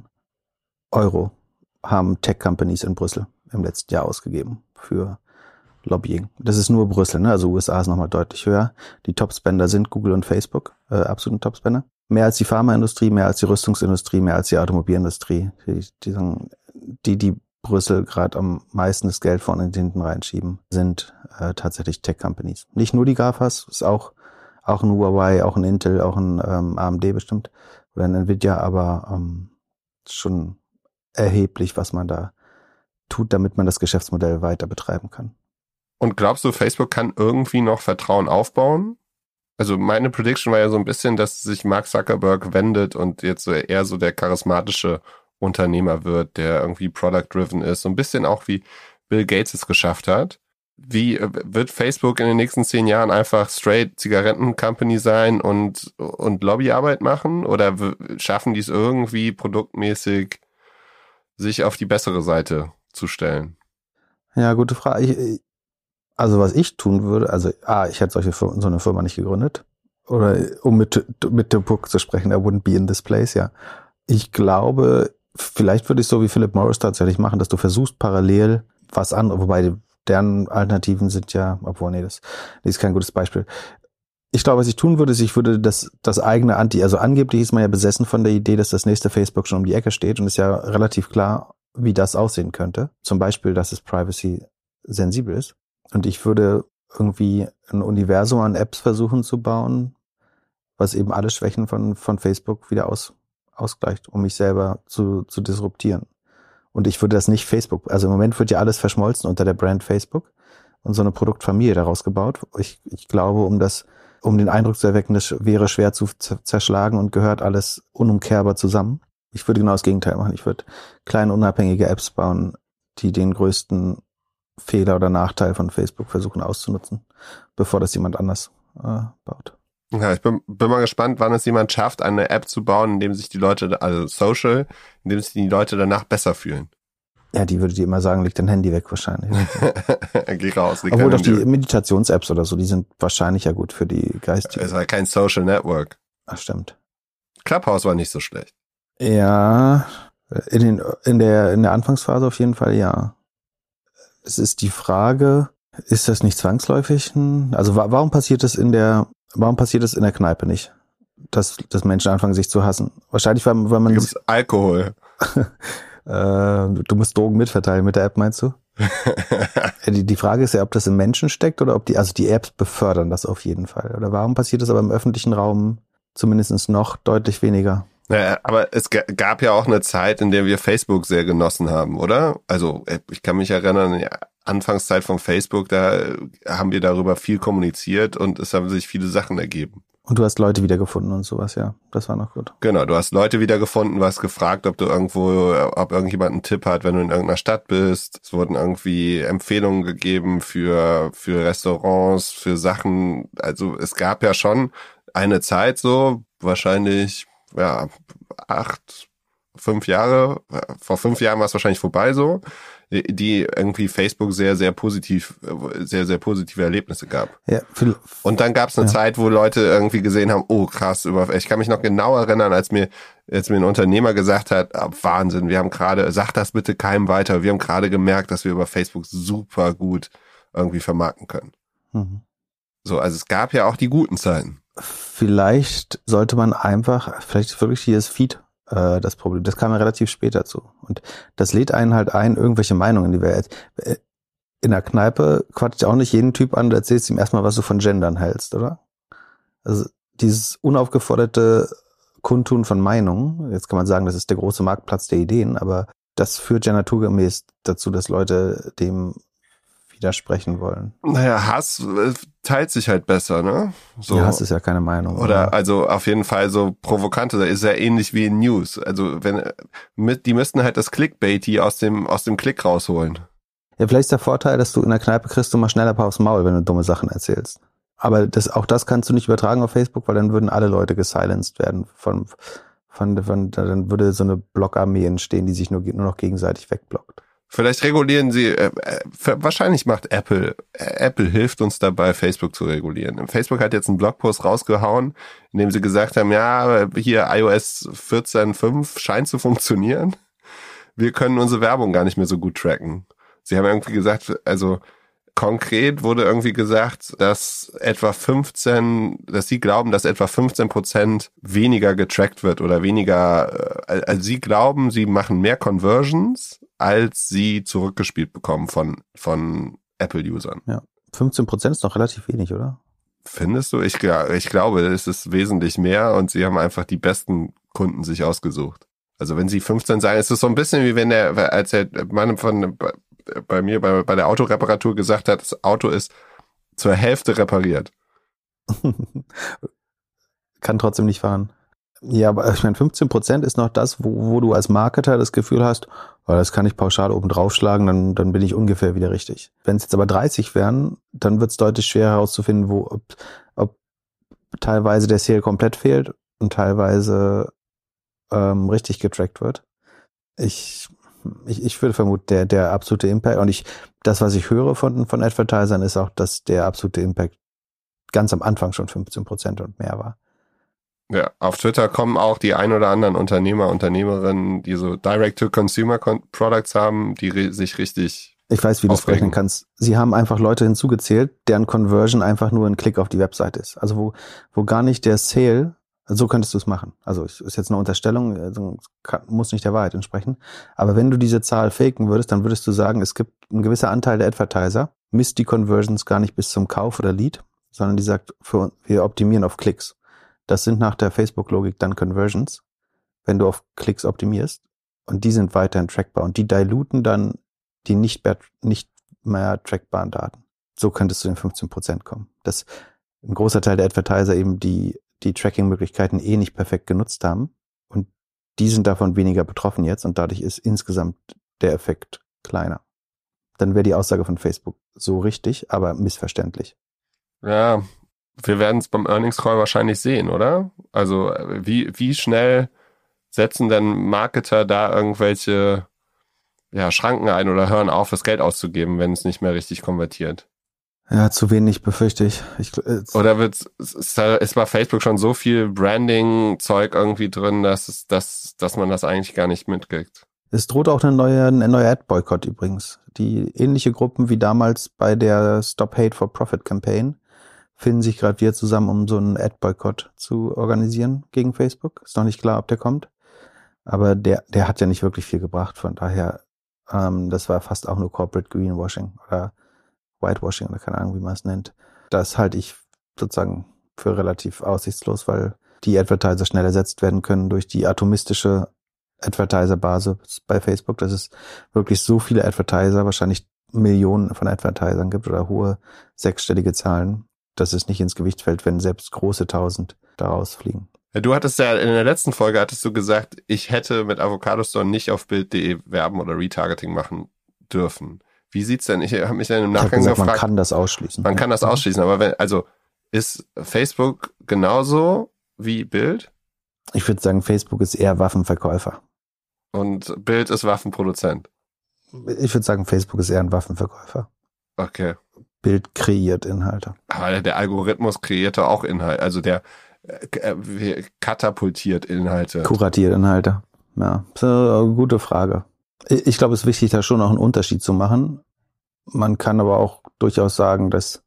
Euro haben Tech-Companies in Brüssel im letzten Jahr ausgegeben für Lobbying. Das ist nur Brüssel, ne? Also U S A ist nochmal deutlich höher. Die Top-Spender sind Google und Facebook, äh, absoluten Top-Spender. Mehr als die Pharmaindustrie, mehr als die Rüstungsindustrie, mehr als die Automobilindustrie. Die, die, die, die Brüssel gerade am meisten das Geld vorne und hinten reinschieben, sind äh, tatsächlich Tech-Companies. Nicht nur die GAFAs, ist auch auch ein Huawei, auch ein Intel, auch ein ähm, A M D bestimmt oder ein Nvidia, aber ähm, schon erheblich, was man da tut, damit man das Geschäftsmodell weiter betreiben kann. Und glaubst du, Facebook kann irgendwie noch Vertrauen aufbauen? Also meine Prediction war ja so ein bisschen, dass sich Mark Zuckerberg wendet und jetzt so eher so der charismatische Unternehmer wird, der irgendwie product-driven ist. So ein bisschen auch wie Bill Gates es geschafft hat. Wie wird Facebook in den nächsten zehn Jahren einfach straight Zigaretten-Company sein und, und Lobbyarbeit machen? Oder w- schaffen die es irgendwie produktmäßig, sich auf die bessere Seite zu stellen? Ja, gute Frage. Ich, also was ich tun würde, also A, ich hätte solche Firmen, so eine Firma nicht gegründet. Oder um mit, mit dem Book zu sprechen, I wouldn't be in this place, ja. Ich glaube, vielleicht würde ich so wie Philip Morris tatsächlich machen, dass du versuchst parallel was anderes, wobei deren Alternativen sind ja, obwohl, nee, das, das ist kein gutes Beispiel. Ich glaube, was ich tun würde, ist, ich würde das, das eigene Anti, also angeblich ist man ja besessen von der Idee, dass das nächste Facebook schon um die Ecke steht und ist ja relativ klar, wie das aussehen könnte. Zum Beispiel, dass es privacy sensibel ist. Und ich würde irgendwie ein Universum an Apps versuchen zu bauen, was eben alle Schwächen von, von Facebook wieder aus, ausgleicht, um mich selber zu, zu disruptieren. Und ich würde das nicht Facebook, also im Moment wird ja alles verschmolzen unter der Brand Facebook und so eine Produktfamilie daraus gebaut. Ich, ich glaube, um das, um den Eindruck zu erwecken, das wäre schwer zu zerschlagen und gehört alles unumkehrbar zusammen. Ich würde genau das Gegenteil machen. Ich würde kleine unabhängige Apps bauen, die den größten Fehler oder Nachteil von Facebook versuchen auszunutzen, bevor das jemand anders äh, baut. Ja, ich bin, bin mal gespannt, wann es jemand schafft, eine App zu bauen, in dem sich die Leute, also Social, in dem sich die Leute danach besser fühlen. Ja, die würde dir immer sagen, leg dein Handy weg wahrscheinlich. Geh raus. Leg Obwohl dein doch die Handy weg. Meditations-Apps oder so, die sind wahrscheinlich ja gut für die geistigen. Es war kein Social Network. Ach, stimmt. Clubhouse war nicht so schlecht. Ja, in, den, in, der, in der Anfangsphase auf jeden Fall ja. Es ist die Frage, ist das nicht zwangsläufig? Also wa- warum passiert es in der, warum passiert es in der Kneipe nicht? Dass, dass Menschen anfangen, sich zu hassen. Wahrscheinlich, weil, weil man... Da gibt's Alkohol. äh, du musst Drogen mitverteilen mit der App, meinst du? die, die Frage ist ja, ob das im Menschen steckt oder ob die, also die Apps befördern das auf jeden Fall. Oder warum passiert das aber im öffentlichen Raum zumindest noch deutlich weniger? Naja, aber es g- gab ja auch eine Zeit, in der wir Facebook sehr genossen haben, oder? Also ich kann mich erinnern, in der Anfangszeit von Facebook, da haben wir darüber viel kommuniziert und es haben sich viele Sachen ergeben. Und du hast Leute wiedergefunden und sowas, ja. Das war noch gut. Genau, du hast Leute wiedergefunden, du hast gefragt, ob du irgendwo, ob irgendjemand einen Tipp hat, wenn du in irgendeiner Stadt bist. Es wurden irgendwie Empfehlungen gegeben für, für Restaurants, für Sachen. Also es gab ja schon eine Zeit so, wahrscheinlich, ja, acht, fünf Jahre, vor fünf Jahren war es wahrscheinlich vorbei so, die irgendwie Facebook sehr, sehr positiv, sehr, sehr positive Erlebnisse gab. Ja, viel, Und dann gab es eine ja. Zeit, wo Leute irgendwie gesehen haben, oh krass, über, ich kann mich noch genau erinnern, als mir, als mir ein Unternehmer gesagt hat, ah, Wahnsinn, wir haben gerade, sag das bitte keinem weiter, wir haben gerade gemerkt, dass wir über Facebook super gut irgendwie vermarkten können. Mhm. So, also es gab ja auch die guten Zeiten. Vielleicht sollte man einfach, vielleicht ist wirklich hier das Feed äh, das Problem. Das kam ja relativ spät dazu. Und das lädt einen halt ein, irgendwelche Meinungen, die wir in der Kneipe quatscht auch nicht jeden Typ an, du erzählst ihm erstmal, was du von Gendern hältst, oder? Also dieses unaufgeforderte Kundtun von Meinungen, jetzt kann man sagen, das ist der große Marktplatz der Ideen, aber das führt ja naturgemäß dazu, dass Leute dem widersprechen wollen. Naja, Hass äh, teilt sich halt besser, ne? So. Ja, Hass ist ja keine Meinung. Oder, oder? also auf jeden Fall so provokante, ist ja ähnlich wie in News. Also wenn mit, die müssten halt das Clickbaity aus dem aus dem Klick rausholen. Ja, vielleicht ist der Vorteil, dass du in der Kneipe kriegst du mal schneller ein paar aufs Maul, wenn du dumme Sachen erzählst. Aber das, auch das kannst du nicht übertragen auf Facebook, weil dann würden alle Leute gesilenced werden. Von, von, von, dann würde so eine Blockarmee entstehen, die sich nur, nur noch gegenseitig wegblockt. Vielleicht regulieren sie, äh, äh, wahrscheinlich macht Apple, äh, Apple hilft uns dabei, Facebook zu regulieren. Facebook hat jetzt einen Blogpost rausgehauen, in dem sie gesagt haben, ja, hier i O S vierzehn Punkt fünf scheint zu funktionieren. Wir können unsere Werbung gar nicht mehr so gut tracken. Sie haben irgendwie gesagt, also konkret wurde irgendwie gesagt, dass etwa fünfzehn, dass sie glauben, dass etwa fünfzehn Prozent weniger getrackt wird oder weniger, also sie glauben, sie machen mehr Conversions, als sie zurückgespielt bekommen von, von Apple-Usern. Ja, fünfzehn Prozent ist noch relativ wenig, oder? Findest du? Ich, ich glaube, es ist wesentlich mehr und sie haben einfach die besten Kunden sich ausgesucht. Also wenn sie fünfzehn sagen, ist es so ein bisschen wie wenn der, als der Mann von, bei mir bei, bei der Autoreparatur gesagt hat, das Auto ist zur Hälfte repariert. Kann trotzdem nicht fahren. Ja, aber ich meine, fünfzehn Prozent ist noch das, wo, wo du als Marketer das Gefühl hast, oh, das kann ich pauschal oben draufschlagen, dann, dann bin ich ungefähr wieder richtig. Wenn es jetzt aber dreißig wären, dann wird es deutlich schwerer herauszufinden, wo, ob, ob teilweise der Sale komplett fehlt und teilweise ähm, richtig getrackt wird. Ich, ich, ich würde vermuten, der, der absolute Impact, und ich, das, was ich höre von, von Advertisern, ist auch, dass der absolute Impact ganz am Anfang schon fünfzehn Prozent und mehr war. Ja, auf Twitter kommen auch die ein oder anderen Unternehmer, Unternehmerinnen, die so Direct-to-Consumer-Products haben, die re- sich richtig Ich weiß, wie du es rechnen kannst. Sie haben einfach Leute hinzugezählt, deren Conversion einfach nur ein Klick auf die Website ist. Also wo, wo gar nicht der Sale, so könntest du es machen. Also ist jetzt eine Unterstellung, also kann, muss nicht der Wahrheit entsprechen. Aber wenn du diese Zahl faken würdest, dann würdest du sagen, es gibt ein gewisser Anteil der Advertiser, misst die Conversions gar nicht bis zum Kauf oder Lead, sondern die sagt, für, wir optimieren auf Klicks. Das sind nach der Facebook-Logik dann Conversions, wenn du auf Klicks optimierst. Und die sind weiterhin trackbar. Und die diluten dann die nicht mehr, nicht mehr trackbaren Daten. So könntest du in fünfzehn Prozent kommen. Dass ein großer Teil der Advertiser eben die, die Tracking-Möglichkeiten eh nicht perfekt genutzt haben. Und die sind davon weniger betroffen jetzt. Und dadurch ist insgesamt der Effekt kleiner. Dann wäre die Aussage von Facebook so richtig, aber missverständlich. Ja, wir werden es beim Earnings Call wahrscheinlich sehen, oder? Also wie wie schnell setzen denn Marketer da irgendwelche ja, Schranken ein oder hören auf, das Geld auszugeben, wenn es nicht mehr richtig konvertiert. Ja, zu wenig, befürchte ich. ich Oder wird ist, ist bei Facebook schon so viel Branding-Zeug irgendwie drin, dass es, dass, dass man das eigentlich gar nicht mitkriegt? Es droht auch eine neue, ein neuer Ad-Boykott übrigens. Die ähnliche Gruppen wie damals bei der Stop Hate for Profit Campaign finden sich gerade wieder zusammen, um so einen Ad-Boykott zu organisieren gegen Facebook. Ist noch nicht klar, ob der kommt. Aber der, der hat ja nicht wirklich viel gebracht. Von daher, ähm, das war fast auch nur Corporate Greenwashing oder Whitewashing oder keine Ahnung, wie man es nennt. Das halte ich sozusagen für relativ aussichtslos, weil die Advertiser schnell ersetzt werden können durch die atomistische Advertiser-Basis bei Facebook, dass es wirklich so viele Advertiser, wahrscheinlich Millionen von Advertisern gibt oder hohe sechsstellige Zahlen, dass es nicht ins Gewicht fällt, wenn selbst große Tausend daraus fliegen. Ja, du hattest ja in der letzten Folge hattest du gesagt, ich hätte mit Avocado Store nicht auf Bild punkt de werben oder Retargeting machen dürfen. Wie sieht's denn? Ich habe mich dann im Nachgang gesagt, gefragt. Man kann das ausschließen. Man kann das ausschließen, aber wenn, also ist Facebook genauso wie Bild? Ich würde sagen, Facebook ist eher Waffenverkäufer. Und Bild ist Waffenproduzent? Ich würde sagen, Facebook ist eher ein Waffenverkäufer. Okay. Bild kreiert Inhalte. Aber der Algorithmus kreierte auch Inhalte, also der äh, katapultiert Inhalte. Kuratiert Inhalte. Ja, das ist eine gute Frage. Ich glaube, es ist wichtig, da schon noch einen Unterschied zu machen. Man kann aber auch durchaus sagen, dass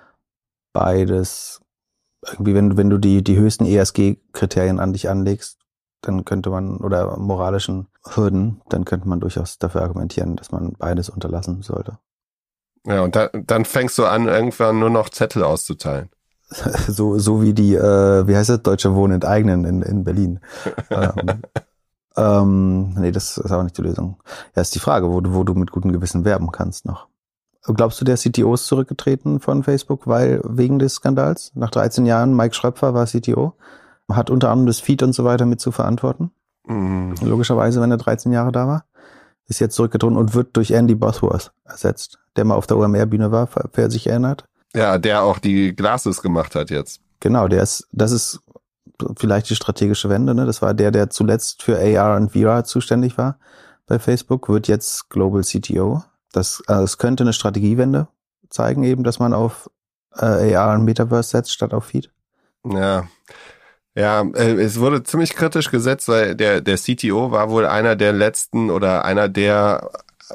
beides irgendwie, wenn, wenn du die, die höchsten E S G-Kriterien an dich anlegst, dann könnte man, oder moralischen Hürden, dann könnte man durchaus dafür argumentieren, dass man beides unterlassen sollte. Ja, und da, dann fängst du an, irgendwann nur noch Zettel auszuteilen. So, so wie die, äh, wie heißt das, Deutsche Wohnen enteignen in, in Berlin. ähm, ähm, nee, das ist auch nicht die Lösung. Ja, ist die Frage, wo du, wo du mit gutem Gewissen werben kannst noch. Glaubst du, der C T O ist zurückgetreten von Facebook, weil wegen des Skandals? Nach dreizehn Jahren, Mike Schröpfer war C T O, hat unter anderem das Feed und so weiter mit zu verantworten. Mhm. Logischerweise, wenn er dreizehn Jahre da war. Ist jetzt zurückgetreten und wird durch Andy Bosworth ersetzt, der mal auf der O M R-Bühne war, wer sich erinnert. Ja, der auch die Glasses gemacht hat jetzt. Genau, der ist, das ist vielleicht die strategische Wende, ne? Das war der, der zuletzt für A R und V R zuständig war bei Facebook, wird jetzt Global C T O. Das, also es könnte eine Strategiewende zeigen, eben, dass man auf äh, A R und Metaverse setzt, statt auf Feed. Ja, ja, äh, es wurde ziemlich kritisch gesetzt, weil der, der C T O war wohl einer der letzten oder einer der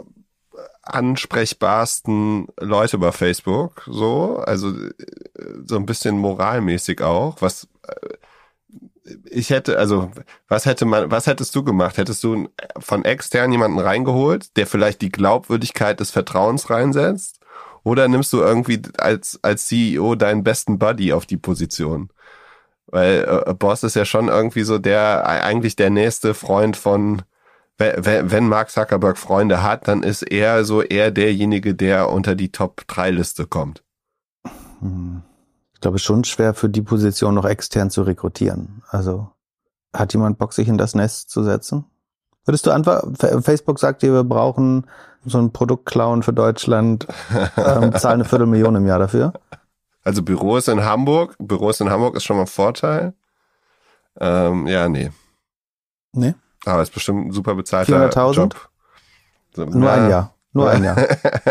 ansprechbarsten Leute bei Facebook, so, also so ein bisschen moralmäßig auch, was ich hätte, also was hätte man, was hättest du gemacht? Hättest du von extern jemanden reingeholt, der vielleicht die Glaubwürdigkeit des Vertrauens reinsetzt? Oder nimmst du irgendwie als als C E O deinen besten Buddy auf die Position? Weil äh, Boss ist ja schon irgendwie so der, eigentlich der nächste Freund von, wenn, wenn Mark Zuckerberg Freunde hat, dann ist er so eher derjenige, der unter die Top drei Liste kommt. Ich glaube, es ist schon schwer für die Position noch extern zu rekrutieren. Also hat jemand Bock, sich in das Nest zu setzen? Würdest du antworten, Facebook sagt dir, wir brauchen so einen Produktclown für Deutschland, ähm, zahlen eine Viertelmillion im Jahr dafür? Also Büros in Hamburg, Büros in Hamburg ist schon mal ein Vorteil. Ähm, ja, nee. Nee? Aber ist bestimmt ein super bezahlter vierhunderttausend? Job. So, Nur na, ein Jahr. Nur ein Jahr.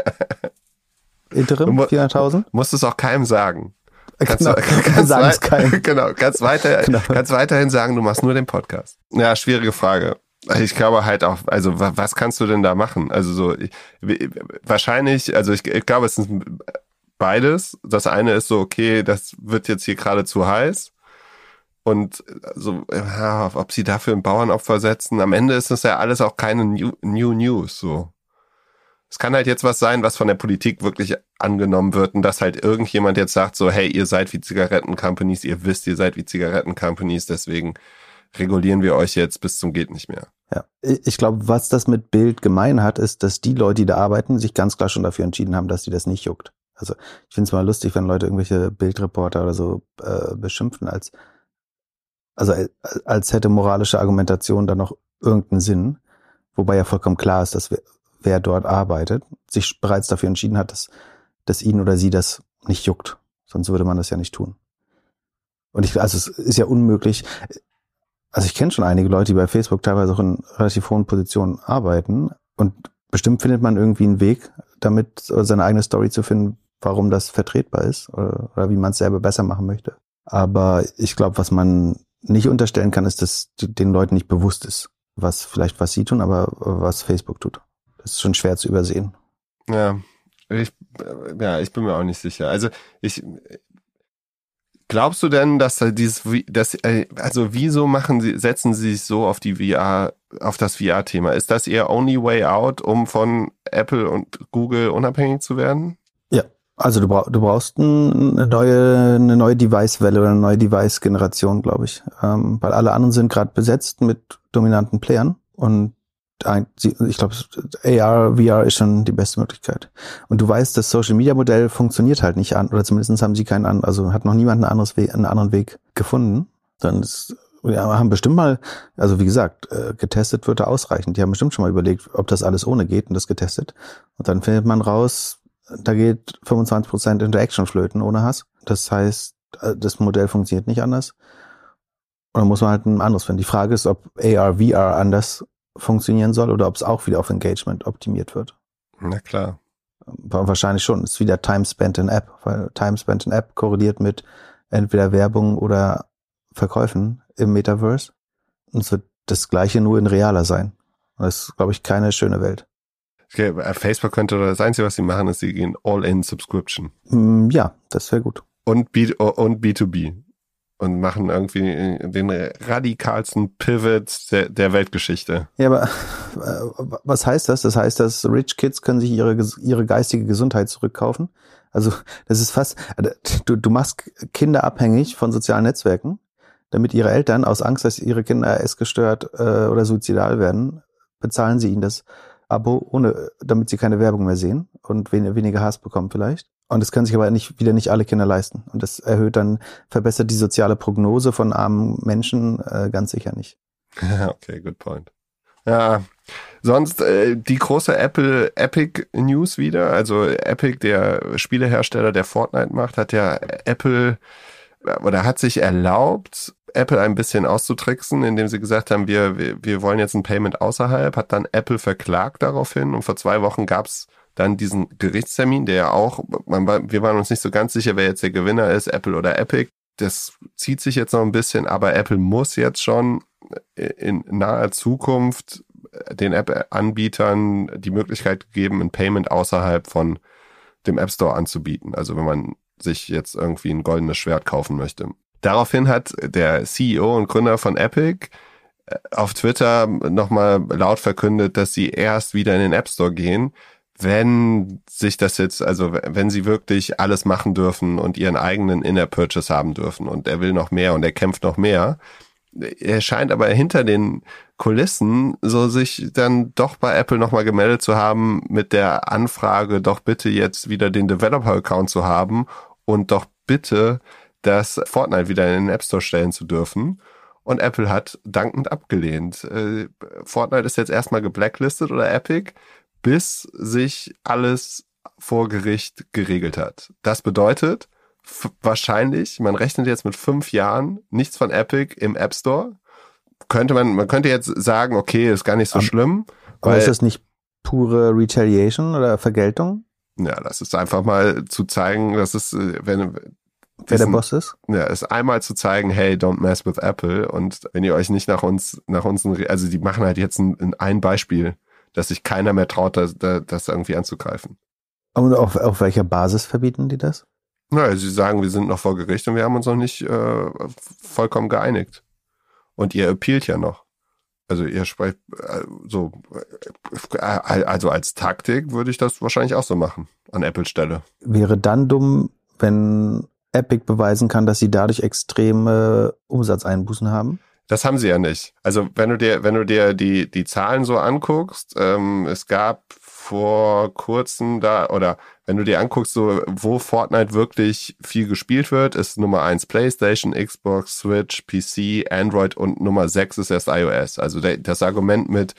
Interim, vierhunderttausend? Musst es auch keinem sagen. Kannst genau, du, kannst sagen es keinem. Genau, kannst, weiter, genau. kannst weiterhin sagen, du machst nur den Podcast. Ja, schwierige Frage. Ich glaube halt auch, also was kannst du denn da machen? Also so, ich, wahrscheinlich, also ich, ich glaube, es ist beides. Das eine ist so, okay, das wird jetzt hier gerade zu heiß. Und so, ja, ob sie dafür ein Bauernopfer setzen, am Ende ist das ja alles auch keine New, New News, so. Es kann halt jetzt was sein, was von der Politik wirklich angenommen wird und dass halt irgendjemand jetzt sagt so, hey, ihr seid wie Zigaretten-Companies, ihr wisst, ihr seid wie Zigaretten-Companies, deswegen regulieren wir euch jetzt bis zum geht nicht mehr. Ja, ich glaube, was das mit Bild gemein hat, ist, dass die Leute, die da arbeiten, sich ganz klar schon dafür entschieden haben, dass die das nicht juckt. Also ich finde es mal lustig, wenn Leute irgendwelche Bildreporter oder so äh, beschimpfen, als also als hätte moralische Argumentation da noch irgendeinen Sinn, wobei ja vollkommen klar ist, dass wer, wer dort arbeitet, sich bereits dafür entschieden hat, dass, dass ihn oder sie das nicht juckt. Sonst würde man das ja nicht tun. Und ich, also es ist ja unmöglich. Also ich kenne schon einige Leute, die bei Facebook teilweise auch in relativ hohen Positionen arbeiten und bestimmt findet man irgendwie einen Weg, damit seine eigene Story zu finden, warum das vertretbar ist oder, oder wie man es selber besser machen möchte. Aber ich glaube, was man nicht unterstellen kann, ist, dass den Leuten nicht bewusst ist, was vielleicht was sie tun, aber was Facebook tut. Das ist schon schwer zu übersehen. Ja, ich, ja, ich bin mir auch nicht sicher. Also ich glaubst du denn, dass da dieses, das, also wieso machen sie, setzen sie sich so auf die V R, auf das V R-Thema? Ist das ihr only way out, um von Apple und Google unabhängig zu werden? Ja, also du, brauch, du brauchst eine neue, eine neue Device-Welle oder eine neue Device-Generation, glaube ich. Ähm, weil alle anderen sind gerade besetzt mit dominanten Playern und ich glaube, A R, V R ist schon die beste Möglichkeit. Und du weißt, das Social-Media-Modell funktioniert halt nicht an, oder zumindest haben sie keinen, also hat noch niemand ein anderes Weg, einen anderen Weg gefunden. Dann ist, wir haben bestimmt mal, also wie gesagt, getestet wird da ausreichend. Die haben bestimmt schon mal überlegt, ob das alles ohne geht und das getestet. Und dann findet man raus, da geht fünfundzwanzig Prozent Interaction flöten ohne Hass. Das heißt, das Modell funktioniert nicht anders. Und dann muss man halt ein anderes finden. Die Frage ist, ob A R, V R anders funktionieren soll oder ob es auch wieder auf Engagement optimiert wird. Na klar. Wahrscheinlich schon. Es ist wieder Time spent in App, weil Time spent in App korreliert mit entweder Werbung oder Verkäufen im Metaverse. Und es wird das Gleiche nur in realer sein. Das ist, glaube ich, keine schöne Welt. Okay, Facebook könnte, das Einzige, was sie machen, ist, sie gehen All-in-Subscription. Ja, das wäre gut. Und B, und B zwei B. Und machen irgendwie den radikalsten Pivot der, der Weltgeschichte. Ja, aber was heißt das? Das heißt, dass Rich Kids können sich ihre ihre geistige Gesundheit zurückkaufen. Also das ist fast, du, du machst Kinder abhängig von sozialen Netzwerken, damit ihre Eltern aus Angst, dass ihre Kinder essgestört äh, oder suizidal werden, bezahlen sie ihnen das Abo, ohne, damit sie keine Werbung mehr sehen und wen, weniger Hass bekommen vielleicht. Und das können sich aber nicht, wieder nicht alle Kinder leisten. Und das erhöht dann, verbessert die soziale Prognose von armen Menschen äh, ganz sicher nicht. Okay, good point. Ja, sonst äh, die große Apple Epic News wieder. Also Epic, der Spielehersteller, der Fortnite macht, hat ja Apple oder hat sich erlaubt, Apple ein bisschen auszutricksen, indem sie gesagt haben, wir, wir, wir wollen jetzt ein Payment außerhalb, hat dann Apple verklagt daraufhin und vor zwei Wochen gab's dann diesen Gerichtstermin, der ja auch, man war, wir waren uns nicht so ganz sicher, wer jetzt der Gewinner ist, Apple oder Epic. Das zieht sich jetzt noch ein bisschen, aber Apple muss jetzt schon in naher Zukunft den App-Anbietern die Möglichkeit geben, ein Payment außerhalb von dem App Store anzubieten. Also wenn man sich jetzt irgendwie ein goldenes Schwert kaufen möchte. Daraufhin hat der C E O und Gründer von Epic auf Twitter nochmal laut verkündet, dass sie erst wieder in den App Store gehen, wenn sich das jetzt, also wenn sie wirklich alles machen dürfen und ihren eigenen In-App-Purchase haben dürfen. Und er will noch mehr und er kämpft noch mehr. Er scheint aber hinter den Kulissen so sich dann doch bei Apple nochmal gemeldet zu haben mit der Anfrage, doch bitte jetzt wieder den Developer-Account zu haben und doch bitte das Fortnite wieder in den App Store stellen zu dürfen. Und Apple hat dankend abgelehnt. Äh, Fortnite ist jetzt erstmal geblacklistet oder Epic, bis sich alles vor Gericht geregelt hat. Das bedeutet f- wahrscheinlich, man rechnet jetzt mit fünf Jahren, nichts von Epic im App Store. Könnte man, man könnte jetzt sagen, okay, ist gar nicht so aber, schlimm. Aber weil, ist das nicht pure Retaliation oder Vergeltung? Ja, das ist einfach mal zu zeigen, dass es, wenn wer der Boss ist? Ja, ist einmal zu zeigen, hey, don't mess with Apple. Und wenn ihr euch nicht nach uns, nach uns, also die machen halt jetzt ein, ein Beispiel, dass sich keiner mehr traut, das, das irgendwie anzugreifen. Und auf, auf welcher Basis verbieten die das? Naja, sie sagen, wir sind noch vor Gericht und wir haben uns noch nicht äh, vollkommen geeinigt. Und ihr appealt ja noch. Also ihr sprecht äh, so, äh, also als Taktik würde ich das wahrscheinlich auch so machen, an Apples Stelle. Wäre dann dumm, wenn Epic beweisen kann, dass sie dadurch extreme Umsatzeinbußen haben? Das haben sie ja nicht. Also wenn du dir, wenn du dir die die Zahlen so anguckst, ähm, es gab vor kurzem da, oder wenn du dir anguckst, so wo Fortnite wirklich viel gespielt wird, ist Nummer eins PlayStation, Xbox, Switch, P C, Android und Nummer sechs ist erst iOS. Also der, das Argument mit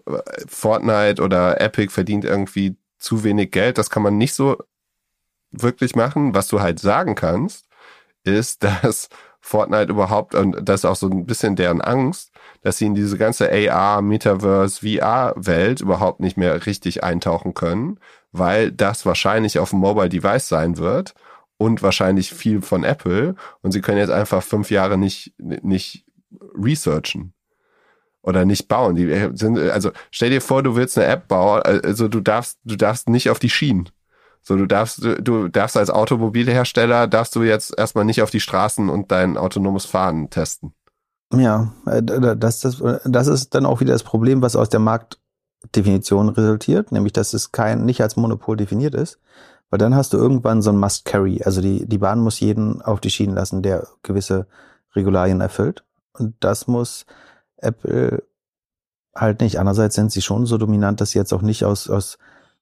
Fortnite oder Epic verdient irgendwie zu wenig Geld, das kann man nicht so wirklich machen. Was du halt sagen kannst, ist, dass Fortnite überhaupt, und das ist auch so ein bisschen deren Angst, dass sie in diese ganze A R, Metaverse, V R-Welt überhaupt nicht mehr richtig eintauchen können, weil das wahrscheinlich auf dem Mobile Device sein wird und wahrscheinlich viel von Apple, und sie können jetzt einfach fünf Jahre nicht, nicht researchen. Oder nicht bauen. Die sind, also stell dir vor, du willst eine App bauen, also du darfst, du darfst nicht auf die Schienen. So, du darfst, du darfst als Automobilhersteller, darfst du jetzt erstmal nicht auf die Straßen und dein autonomes Fahren testen. Ja, das, das, das ist dann auch wieder das Problem, was aus der Marktdefinition resultiert, nämlich, dass es kein, nicht als Monopol definiert ist, weil dann hast du irgendwann so ein Must-Carry. Also die, die Bahn muss jeden auf die Schienen lassen, der gewisse Regularien erfüllt. Und das muss Apple halt nicht. Andererseits sind sie schon so dominant, dass sie jetzt auch nicht aus, aus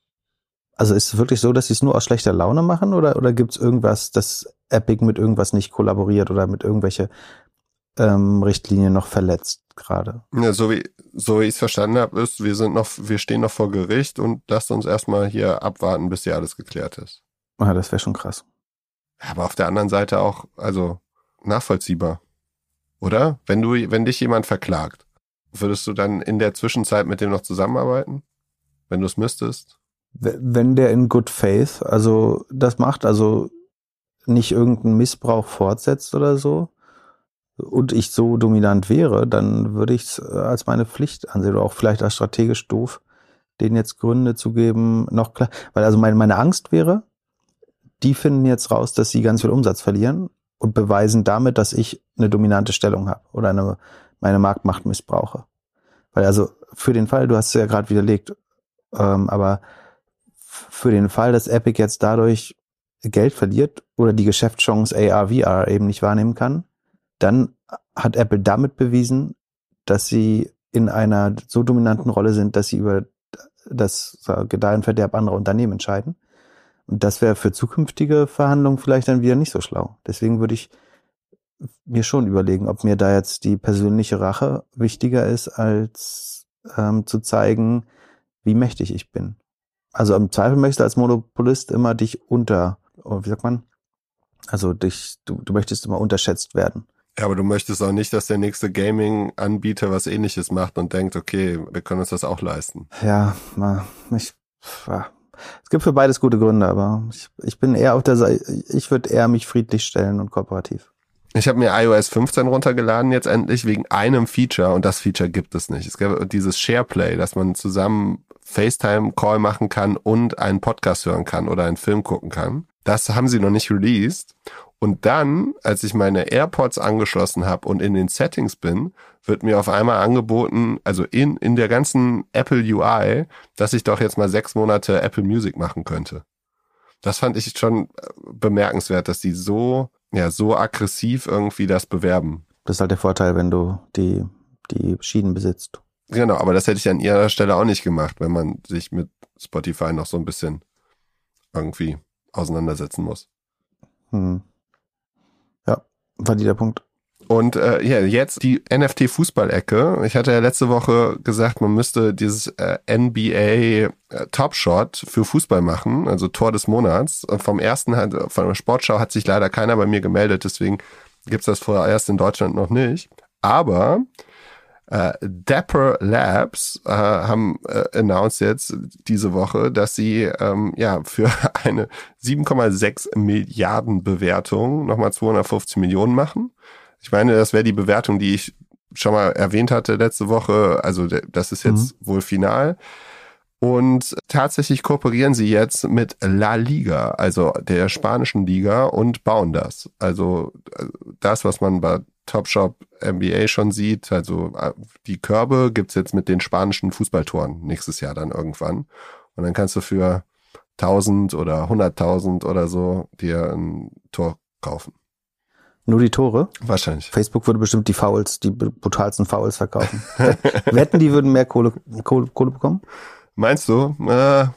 also ist es wirklich so, dass sie es nur aus schlechter Laune machen, oder, oder gibt es irgendwas, dass Epic mit irgendwas nicht kollaboriert oder mit irgendwelche ähm, Richtlinien noch verletzt gerade? Ja, so wie, so wie ich es verstanden habe, ist, wir sind noch, wir stehen noch vor Gericht und lasst uns erstmal hier abwarten, bis hier alles geklärt ist. Ja, das wäre schon krass. Aber auf der anderen Seite auch, also nachvollziehbar. Oder? Wenn du, wenn dich jemand verklagt, würdest du dann in der Zwischenzeit mit dem noch zusammenarbeiten? Wenn du es müsstest? Wenn der in good faith, also das macht, also nicht irgendeinen Missbrauch fortsetzt oder so, und ich so dominant wäre, dann würde ich es als meine Pflicht ansehen, oder auch vielleicht als strategisch doof, denen jetzt Gründe zu geben, noch klar, weil also meine, meine Angst wäre, die finden jetzt raus, dass sie ganz viel Umsatz verlieren und beweisen damit, dass ich eine dominante Stellung habe oder eine, meine Marktmacht missbrauche. Weil also für den Fall, du hast es ja gerade widerlegt, ähm, aber für den Fall, dass Epic jetzt dadurch Geld verliert oder die Geschäftschance A R, V R eben nicht wahrnehmen kann, dann hat Apple damit bewiesen, dass sie in einer so dominanten Rolle sind, dass sie über das Gedeihen, Verderb anderer Unternehmen entscheiden. Und das wäre für zukünftige Verhandlungen vielleicht dann wieder nicht so schlau. Deswegen würde ich mir schon überlegen, ob mir da jetzt die persönliche Rache wichtiger ist, als ähm, zu zeigen, wie mächtig ich bin. Also im Zweifel möchtest du als Monopolist immer dich unter, wie sagt man, also dich, du, du möchtest immer unterschätzt werden. Ja, aber du möchtest auch nicht, dass der nächste Gaming-Anbieter was Ähnliches macht und denkt, okay, wir können uns das auch leisten. Ja, ich, ja. Es gibt für beides gute Gründe, aber ich, ich bin eher auf der Seite, ich würde eher mich friedlich stellen und kooperativ. Ich habe mir i O S fünfzehn runtergeladen jetzt endlich wegen einem Feature, und das Feature gibt es nicht. Es gibt dieses SharePlay, dass man zusammen FaceTime-Call machen kann und einen Podcast hören kann oder einen Film gucken kann. Das haben sie noch nicht released. Und dann, als ich meine AirPods angeschlossen habe und in den Settings bin, wird mir auf einmal angeboten, also in in der ganzen Apple U I, dass ich doch jetzt mal sechs Monate Apple Music machen könnte. Das fand ich schon bemerkenswert, dass die so ja so aggressiv irgendwie das bewerben. Das ist halt der Vorteil, wenn du die die Schienen besitzt. Genau, aber das hätte ich an ihrer Stelle auch nicht gemacht, wenn man sich mit Spotify noch so ein bisschen irgendwie auseinandersetzen muss. Hm. Ja, war die der Punkt. Und äh, ja, jetzt die N F T-Fußball-Ecke. Ich hatte ja letzte Woche gesagt, man müsste dieses äh, N B A äh, Top Shot für Fußball machen, also Tor des Monats. Und vom ersten, hat, von der Sportschau hat sich leider keiner bei mir gemeldet, deswegen gibt's das vorerst in Deutschland noch nicht. Aber äh, Dapper Labs äh, haben äh, announced jetzt diese Woche, dass sie ähm, ja für eine sieben Komma sechs Milliarden Bewertung nochmal zweihundertfünfzig Millionen machen. Ich meine, das wäre die Bewertung, die ich schon mal erwähnt hatte letzte Woche. Also das ist jetzt mhm. wohl final. Und tatsächlich kooperieren sie jetzt mit La Liga, also der spanischen Liga, und bauen das. Also das, was man bei Topshop N B A schon sieht, also die Körbe gibt's jetzt mit den spanischen Fußballtoren nächstes Jahr dann irgendwann. Und dann kannst du für tausend oder hunderttausend oder so dir ein Tor kaufen. Nur die Tore? Wahrscheinlich. Facebook würde bestimmt die Fouls, die brutalsten Fouls verkaufen. Wetten, die würden mehr Kohle, Kohle, Kohle bekommen? Meinst du? Äh,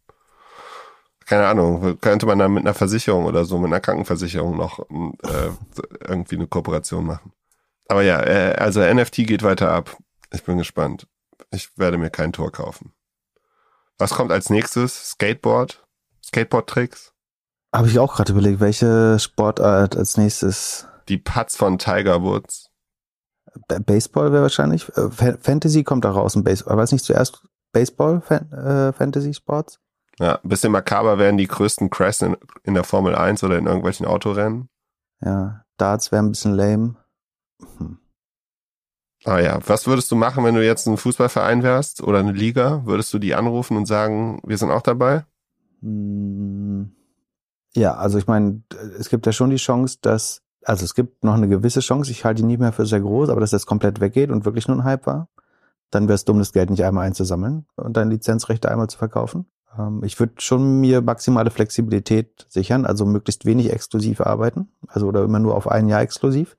keine Ahnung. Könnte man dann mit einer Versicherung oder so, mit einer Krankenversicherung noch äh, irgendwie eine Kooperation machen. Aber ja, äh, also N F T geht weiter ab. Ich bin gespannt. Ich werde mir kein Tor kaufen. Was kommt als nächstes? Skateboard? Skateboard-Tricks? Habe ich auch gerade überlegt, welche Sportart als nächstes. die Putts von Tiger Woods. B- Baseball wäre wahrscheinlich. Äh, Fantasy kommt da raus im Baseball. War es nicht zuerst Baseball, Fan- äh, Fantasy Sports? Ja, ein bisschen makaber wären die größten Crashs in, in der Formel eins oder in irgendwelchen Autorennen. Ja, Darts wäre ein bisschen lame. Hm. Ah ja, was würdest du machen, wenn du jetzt ein Fußballverein wärst oder eine Liga? Würdest du die anrufen und sagen, wir sind auch dabei? Hm. Ja, also ich meine, es gibt ja schon die Chance, dass, also es gibt noch eine gewisse Chance, ich halte die nicht mehr für sehr groß, aber dass das komplett weggeht und wirklich nur ein Hype war, dann wäre es dumm, das Geld nicht einmal einzusammeln und deine Lizenzrechte einmal zu verkaufen. Ähm, ich würde schon mir maximale Flexibilität sichern, also möglichst wenig exklusiv arbeiten, also oder immer nur auf ein Jahr exklusiv,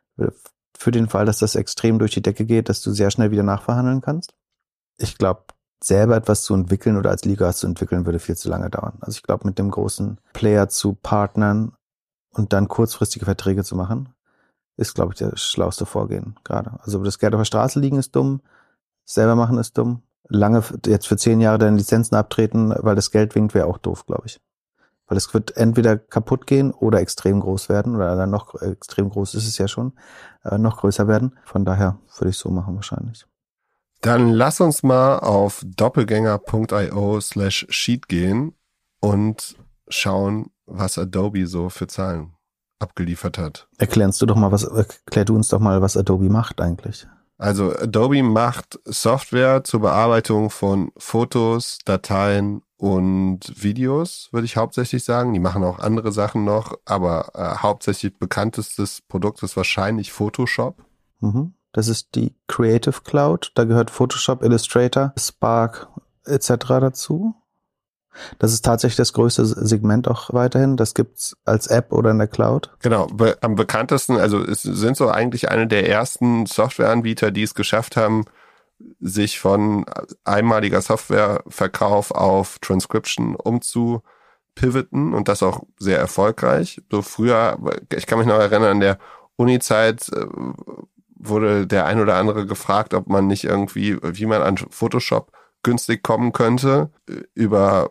für den Fall, dass das extrem durch die Decke geht, dass du sehr schnell wieder nachverhandeln kannst. Ich glaube, selber etwas zu entwickeln oder als Liga zu entwickeln, würde viel zu lange dauern. Also ich glaube, mit dem großen Player zu partnern und dann kurzfristige Verträge zu machen, ist, glaube ich, der schlauste Vorgehen gerade. Also das Geld auf der Straße liegen ist dumm, selber machen ist dumm. Lange, jetzt für zehn Jahre deine Lizenzen abtreten, weil das Geld winkt, wäre auch doof, glaube ich. Weil es wird entweder kaputt gehen oder extrem groß werden, oder dann noch extrem groß ist es ja schon, äh, noch größer werden. Von daher würde ich so machen wahrscheinlich. Dann lass uns mal auf doppelgänger.io slash sheet gehen und schauen, was Adobe so für Zahlen abgeliefert hat. Erklärst du doch mal, was, erklär du uns doch mal, was Adobe macht eigentlich. Also Adobe macht Software zur Bearbeitung von Fotos, Dateien und Videos, würde ich hauptsächlich sagen. Die machen auch andere Sachen noch, aber äh, hauptsächlich bekanntestes Produkt ist wahrscheinlich Photoshop. Mhm. Das ist die Creative Cloud. Da gehört Photoshop, Illustrator, Spark et cetera dazu. Das ist tatsächlich das größte Segment auch weiterhin. Das gibt's als App oder in der Cloud. Genau, be- am bekanntesten, also es sind so eigentlich eine der ersten Softwareanbieter, die es geschafft haben, sich von einmaliger Softwareverkauf auf Transcription umzupivoten und das auch sehr erfolgreich. So früher, ich kann mich noch erinnern, an der Uni-Zeit äh, wurde der ein oder andere gefragt, ob man nicht irgendwie, wie man an Photoshop günstig kommen könnte, über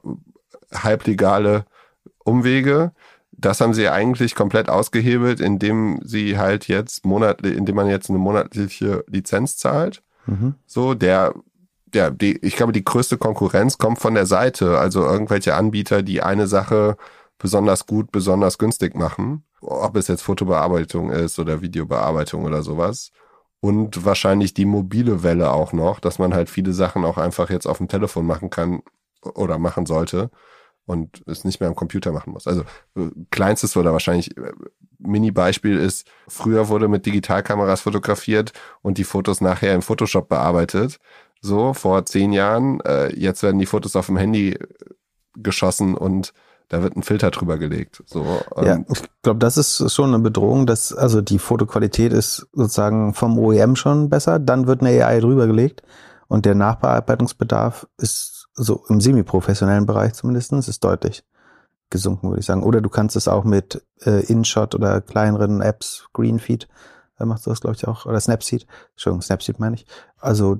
halblegale Umwege. Das haben sie eigentlich komplett ausgehebelt, indem sie halt jetzt monatlich, indem man jetzt eine monatliche Lizenz zahlt. Mhm. So, der, der, die, ich glaube, die größte Konkurrenz kommt von der Seite, also irgendwelche Anbieter, die eine Sache besonders gut, besonders günstig machen. Ob es jetzt Fotobearbeitung ist oder Videobearbeitung oder sowas. Und wahrscheinlich die mobile Welle auch noch, dass man halt viele Sachen auch einfach jetzt auf dem Telefon machen kann oder machen sollte und es nicht mehr am Computer machen muss. Also kleinstes oder wahrscheinlich Mini-Beispiel ist, früher wurde mit Digitalkameras fotografiert und die Fotos nachher im Photoshop bearbeitet. So, vor zehn Jahren. Äh, jetzt werden die Fotos auf dem Handy geschossen und da wird ein Filter drüber gelegt. So, ähm. Ja, ich glaube, das ist schon eine Bedrohung, dass, also die Fotoqualität ist sozusagen vom O E M schon besser, dann wird eine A I drüber gelegt und der Nachbearbeitungsbedarf ist so im semi-professionellen Bereich zumindest, ist deutlich gesunken, würde ich sagen. Oder du kannst es auch mit äh, InShot oder kleineren Apps, Greenfeed, da machst du das, glaube ich, auch, oder Snapseed, Entschuldigung, Snapseed meine ich. Also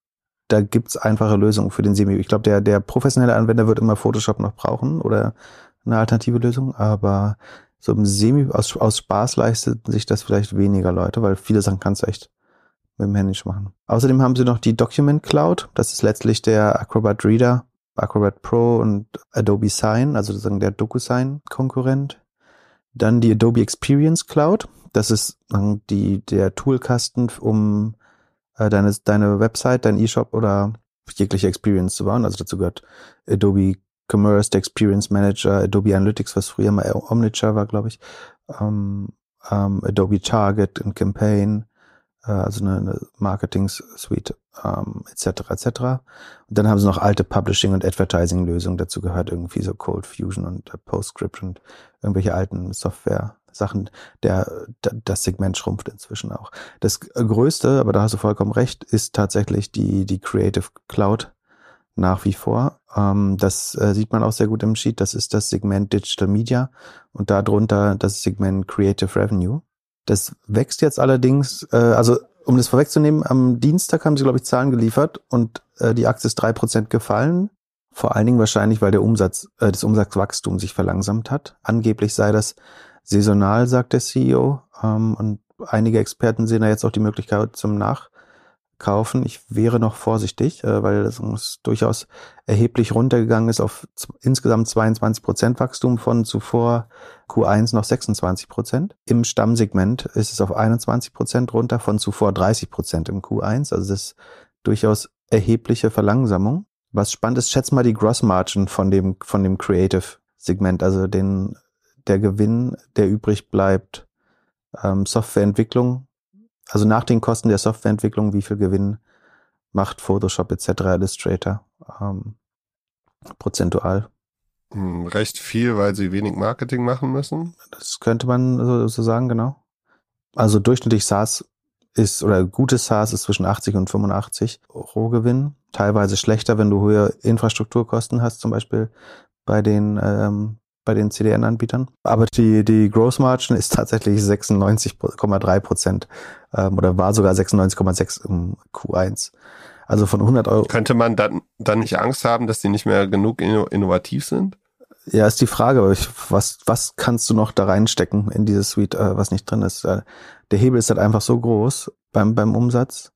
da gibt's einfache Lösungen für den Semi. Ich glaube, der, der professionelle Anwender wird immer Photoshop noch brauchen oder eine alternative Lösung, aber so im Semi, aus, aus Spaß leisten sich das vielleicht weniger Leute, weil viele Sachen kannst du echt mit dem Handy machen. Außerdem haben sie noch die Document Cloud, das ist letztlich der Acrobat Reader, Acrobat Pro und Adobe Sign, also sozusagen der DocuSign-Konkurrent. Dann die Adobe Experience Cloud, das ist die, der Toolkasten, um äh, deine, deine Website, dein E-Shop oder jegliche Experience zu bauen. Also dazu gehört Adobe Commerce, der Experience Manager, Adobe Analytics, was früher mal Omniture war, glaube ich, ähm, ähm, Adobe Target und Campaign, äh, also eine, eine Marketing-Suite, ähm, et cetera et cetera. Und dann haben sie noch alte Publishing- und Advertising-Lösungen. Dazu gehört irgendwie so Cold Fusion und äh, PostScript und irgendwelche alten Software-Sachen. Der, der, das Segment schrumpft inzwischen auch. Das größte, aber da hast du vollkommen recht, ist tatsächlich die, die Creative Cloud nach wie vor. Ähm, das äh, sieht man auch sehr gut im Sheet. Das ist das Segment Digital Media und darunter das Segment Creative Revenue. Das wächst jetzt allerdings, äh, also um das vorwegzunehmen, am Dienstag haben sie, glaube ich, Zahlen geliefert und äh, die Aktie ist drei Prozent gefallen. Vor allen Dingen wahrscheinlich, weil der Umsatz, äh, das Umsatzwachstum sich verlangsamt hat. Angeblich sei das saisonal, sagt der C E O. Ähm, und einige Experten sehen da jetzt auch die Möglichkeit zum Nachkaufen. Ich wäre noch vorsichtig, äh, weil das durchaus erheblich runtergegangen ist auf z- insgesamt zweiundzwanzig Prozent Wachstum von zuvor Q eins noch sechsundzwanzig Prozent. Im Stammsegment ist es auf einundzwanzig Prozent runter von zuvor dreißig Prozent im Q eins. Also das ist durchaus erhebliche Verlangsamung. Was spannend ist, schätz mal die Gross Margin von dem, von dem Creative-Segment, also den, der Gewinn, der übrig bleibt, ähm, Softwareentwicklung, also nach den Kosten der Softwareentwicklung, wie viel Gewinn macht Photoshop et cetera, Illustrator, ähm, prozentual. Hm, recht viel, weil sie wenig Marketing machen müssen. Das könnte man so, so sagen, genau. Also durchschnittlich SaaS ist, oder gutes SaaS ist zwischen achtzig und fünfundachtzig Rohgewinn. Teilweise schlechter, wenn du höhere Infrastrukturkosten hast, zum Beispiel bei den, ähm, bei den C D N-Anbietern. Aber die, die Gross Margin ist tatsächlich sechsundneunzig Komma drei Prozent, ähm, oder war sogar sechsundneunzig Komma sechs im Q eins. Also von hundert Euro. Könnte man dann, dann nicht Angst haben, dass die nicht mehr genug inno- innovativ sind? Ja, ist die Frage, aber ich, was, was kannst du noch da reinstecken in diese Suite, äh, was nicht drin ist? Äh, der Hebel ist halt einfach so groß beim, beim Umsatz.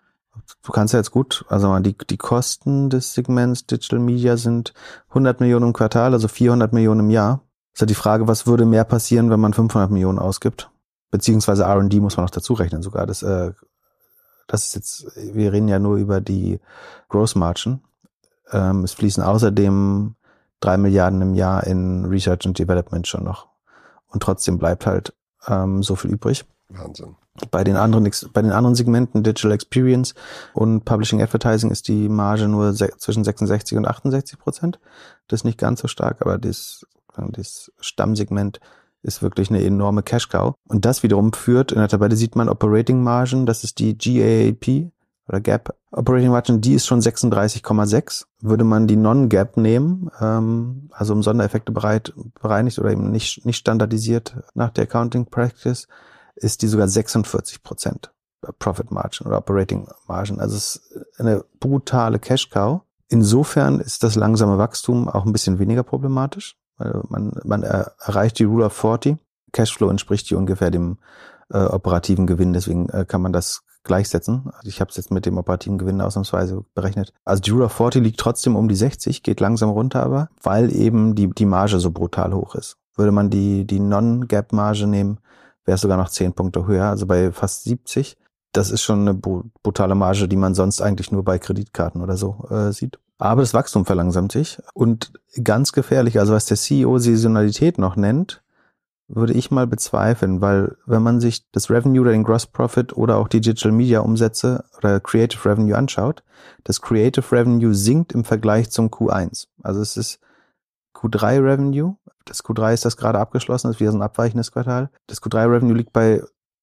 Du kannst ja jetzt gut, also die, die Kosten des Segments Digital Media sind hundert Millionen im Quartal, also vierhundert Millionen im Jahr. Ist ja die Frage, was würde mehr passieren, wenn man fünfhundert Millionen ausgibt? Beziehungsweise R und D muss man noch dazu rechnen sogar. Das, äh, das ist jetzt, wir reden ja nur über die Gross Margin. Ähm, es fließen außerdem drei Milliarden im Jahr in Research and Development schon noch. Und trotzdem bleibt halt ähm, so viel übrig. Wahnsinn. Bei den anderen, bei den anderen Segmenten, Digital Experience und Publishing Advertising, ist die Marge nur se- zwischen sechsundsechzig und achtundsechzig Prozent. Das ist nicht ganz so stark, aber das, das Stammsegment ist wirklich eine enorme Cash-Cow. Und das wiederum führt, in der Tabelle sieht man Operating Margin, das ist die G A A P oder Gap Operating Margin, die ist schon sechsunddreißig Komma sechs. Würde man die Non-Gap nehmen, ähm, also um Sondereffekte bereit, bereinigt oder eben nicht, nicht standardisiert nach der Accounting Practice, ist die sogar sechsundvierzig Prozent Profit Margin oder Operating Margin. Also es ist eine brutale Cash-Cow. Insofern ist das langsame Wachstum auch ein bisschen weniger problematisch, weil man, man erreicht die Rule of vierzig. Cashflow entspricht hier ungefähr dem äh, operativen Gewinn, deswegen äh, kann man das gleichsetzen. Also ich habe es jetzt mit dem operativen Gewinn ausnahmsweise berechnet. Also die Rule of vierzig liegt trotzdem um die sechzig, geht langsam runter aber, weil eben die, die Marge so brutal hoch ist. Würde man die, die Non-Gap-Marge nehmen, wäre es sogar noch zehn Punkte höher, also bei fast siebzig. Das ist schon eine brutale Marge, die man sonst eigentlich nur bei Kreditkarten oder so äh, sieht. Aber das Wachstum verlangsamt sich. Und ganz gefährlich, also was der C E O Saisonalität noch nennt, würde ich mal bezweifeln, weil wenn man sich das Revenue oder den Gross Profit oder auch die Digital Media Umsätze oder Creative Revenue anschaut, das Creative Revenue sinkt im Vergleich zum Q eins. Also es ist Q drei Revenue. Das Q drei ist das gerade abgeschlossen, das ist wieder so ein abweichendes Quartal. Das Q drei Revenue liegt bei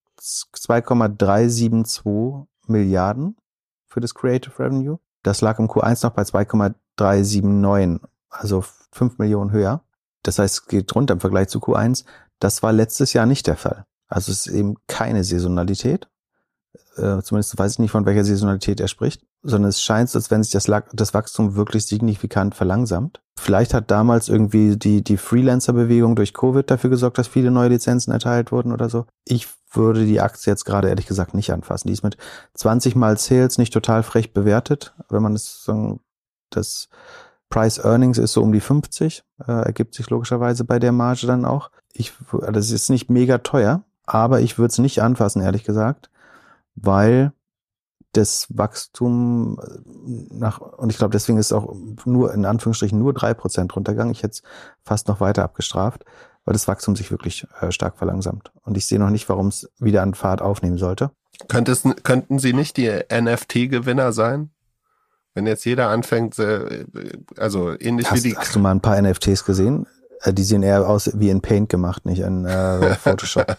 zwei Komma drei sieben zwei Milliarden für das Creative Revenue. Das lag im Q eins noch bei zwei Komma drei sieben neun, also fünf Millionen höher. Das heißt, es geht runter im Vergleich zu Q eins. Das war letztes Jahr nicht der Fall. Also es ist eben keine Saisonalität. Äh, zumindest weiß ich nicht, von welcher Saisonalität er spricht, sondern es scheint, als wenn sich das, das Wachstum wirklich signifikant verlangsamt. Vielleicht hat damals irgendwie die, die Freelancer-Bewegung durch Covid dafür gesorgt, dass viele neue Lizenzen erteilt wurden oder so. Ich würde die Aktie jetzt gerade ehrlich gesagt nicht anfassen. Die ist mit zwanzig mal Sales nicht total frech bewertet. Wenn man das, das Price Earnings ist so um die fünfzig, äh, ergibt sich logischerweise bei der Marge dann auch. Ich, das ist nicht mega teuer, aber ich würde es nicht anfassen, ehrlich gesagt, weil das Wachstum nach, und ich glaube, deswegen ist es auch nur, in Anführungsstrichen, nur drei Prozent runtergegangen. Ich hätte es fast noch weiter abgestraft, weil das Wachstum sich wirklich äh, stark verlangsamt. Und ich sehe noch nicht, warum es wieder an Fahrt aufnehmen sollte. Könnte es, könnten sie nicht die N F T-Gewinner sein? Wenn jetzt jeder anfängt, also ähnlich hast, wie die... Hast du mal ein paar N F Ts gesehen? Die sehen eher aus wie in Paint gemacht, nicht in äh, Photoshop.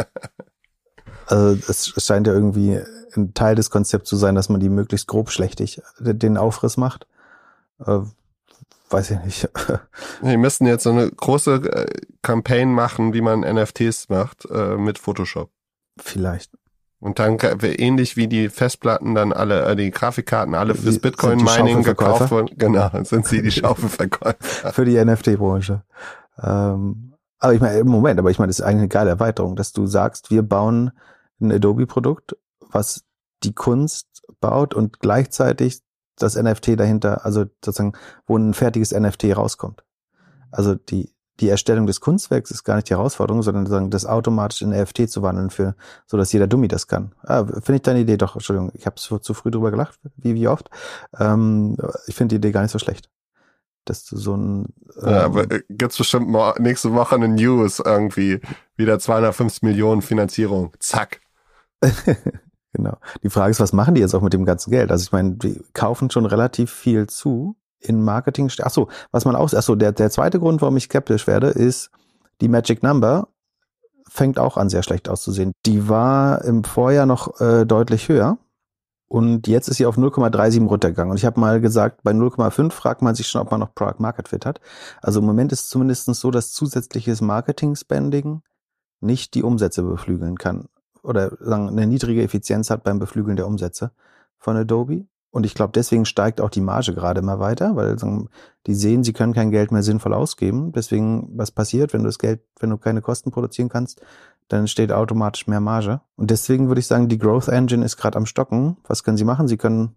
Also es scheint ja irgendwie ein Teil des Konzepts zu sein, dass man die möglichst grobschlächtig den Aufriss macht. Äh, weiß ich nicht. Die müssten jetzt so eine große äh, Campaign machen, wie man N F Ts macht, äh, mit Photoshop. Vielleicht. Und dann ähnlich wie die Festplatten dann alle, äh, die Grafikkarten alle fürs Bitcoin-Mining gekauft wurden. Genau, dann sind sie die Schaufelverkäufer. Für die N F T-Branche. Ähm, Aber ich meine, im Moment, aber ich meine, das ist eigentlich eine geile Erweiterung, dass du sagst, wir bauen ein Adobe-Produkt, was die Kunst baut und gleichzeitig das N F T dahinter, also sozusagen, wo ein fertiges N F T rauskommt. Also die die Erstellung des Kunstwerks ist gar nicht die Herausforderung, sondern sozusagen das automatisch in N F T zu wandeln, für so dass jeder Dummy das kann. Ah, finde ich deine Idee doch, Entschuldigung, ich habe zu früh drüber gelacht, wie wie oft. Ähm, ich finde die Idee gar nicht so schlecht. Dass du so ein... Ähm, ja, aber gibt's bestimmt mal nächste Woche eine News irgendwie, wieder zweihundertfünfzig Millionen Finanzierung, zack. Genau. Die Frage ist, was machen die jetzt auch mit dem ganzen Geld? Also ich meine, die kaufen schon relativ viel zu in Marketing. Ach so, was man auch, ach so, der, der zweite Grund, warum ich skeptisch werde, ist, die Magic Number fängt auch an, sehr schlecht auszusehen. Die war im Vorjahr noch äh, deutlich höher und jetzt ist sie auf null Komma siebenunddreißig runtergegangen. Und ich habe mal gesagt, bei null Komma fünf fragt man sich schon, ob man noch Product Market Fit hat. Also im Moment ist es zumindest so, dass zusätzliches Marketing-Spending nicht die Umsätze beflügeln kann oder sagen, eine niedrige Effizienz hat beim Beflügeln der Umsätze von Adobe. Und ich glaube, deswegen steigt auch die Marge gerade immer weiter, weil sagen, die sehen, sie können kein Geld mehr sinnvoll ausgeben. Deswegen, was passiert, wenn du das Geld, wenn du keine Kosten produzieren kannst, dann entsteht automatisch mehr Marge. Und deswegen würde ich sagen, die Growth Engine ist gerade am Stocken. Was können sie machen? Sie können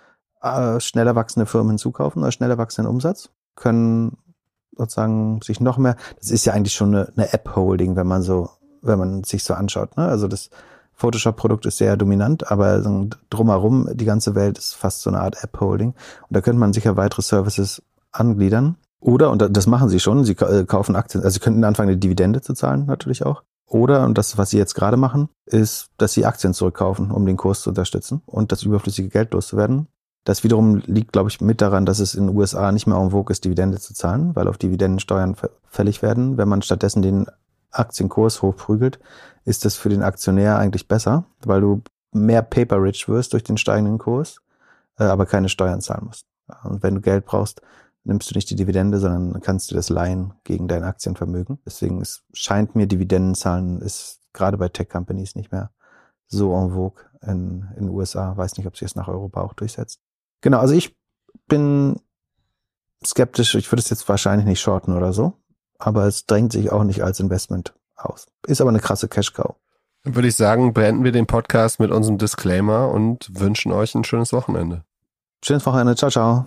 äh, schneller wachsende Firmen hinzukaufen oder schneller wachsenden Umsatz, können sozusagen sich noch mehr, das ist ja eigentlich schon eine, eine App-Holding, wenn man so wenn man sich so anschaut. Ne? Also das Photoshop-Produkt ist sehr dominant, aber so drumherum, die ganze Welt ist fast so eine Art App-Holding. Und da könnte man sicher weitere Services angliedern. Oder, und das machen sie schon, sie kaufen Aktien, also sie könnten anfangen, eine Dividende zu zahlen natürlich auch. Oder, und das, was sie jetzt gerade machen, ist, dass sie Aktien zurückkaufen, um den Kurs zu unterstützen und das überflüssige Geld loszuwerden. Das wiederum liegt, glaube ich, mit daran, dass es in den U S A nicht mehr en vogue ist, Dividende zu zahlen, weil auf Dividenden Steuern fällig werden. Wenn man stattdessen den Aktienkurs hochprügelt, ist das für den Aktionär eigentlich besser, weil du mehr paper-rich wirst durch den steigenden Kurs, äh, aber keine Steuern zahlen musst. Und wenn du Geld brauchst, nimmst du nicht die Dividende, sondern kannst du das leihen gegen dein Aktienvermögen. Deswegen es scheint mir, Dividendenzahlen ist gerade bei Tech-Companies nicht mehr so en vogue in in den U S A. Weiß nicht, ob sich das nach Europa auch durchsetzt. Genau, also ich bin skeptisch. Ich würde es jetzt wahrscheinlich nicht shorten oder so. Aber es drängt sich auch nicht als Investment aus. Ist aber eine krasse Cash-Cow. Dann würde ich sagen, beenden wir den Podcast mit unserem Disclaimer und wünschen euch ein schönes Wochenende. Schönes Wochenende. Ciao, ciao.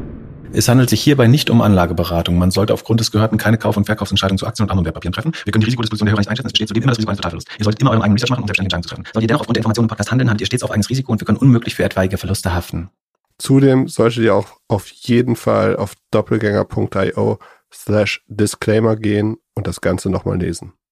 Es handelt sich hierbei nicht um Anlageberatung. Man sollte aufgrund des Gehörten keine Kauf- und Verkaufsentscheidungen zu Aktien und anderen Wertpapieren treffen. Wir können die Risikodisposition der Hörer nicht einschätzen. Es besteht zudem immer das Risiko eines Totalverlusts. Ihr solltet immer euren eigenen Research machen, um selbstständige Entscheidungen zu treffen. Solltet ihr dennoch aufgrund der Informationen im Podcast handeln, habt ihr stets auf eigenes Risiko und wir können unmöglich für etwaige Verluste haften. Zudem solltet ihr auch auf jeden Fall auf doppelgänger punkt io slash Disclaimer gehen und das Ganze nochmal lesen.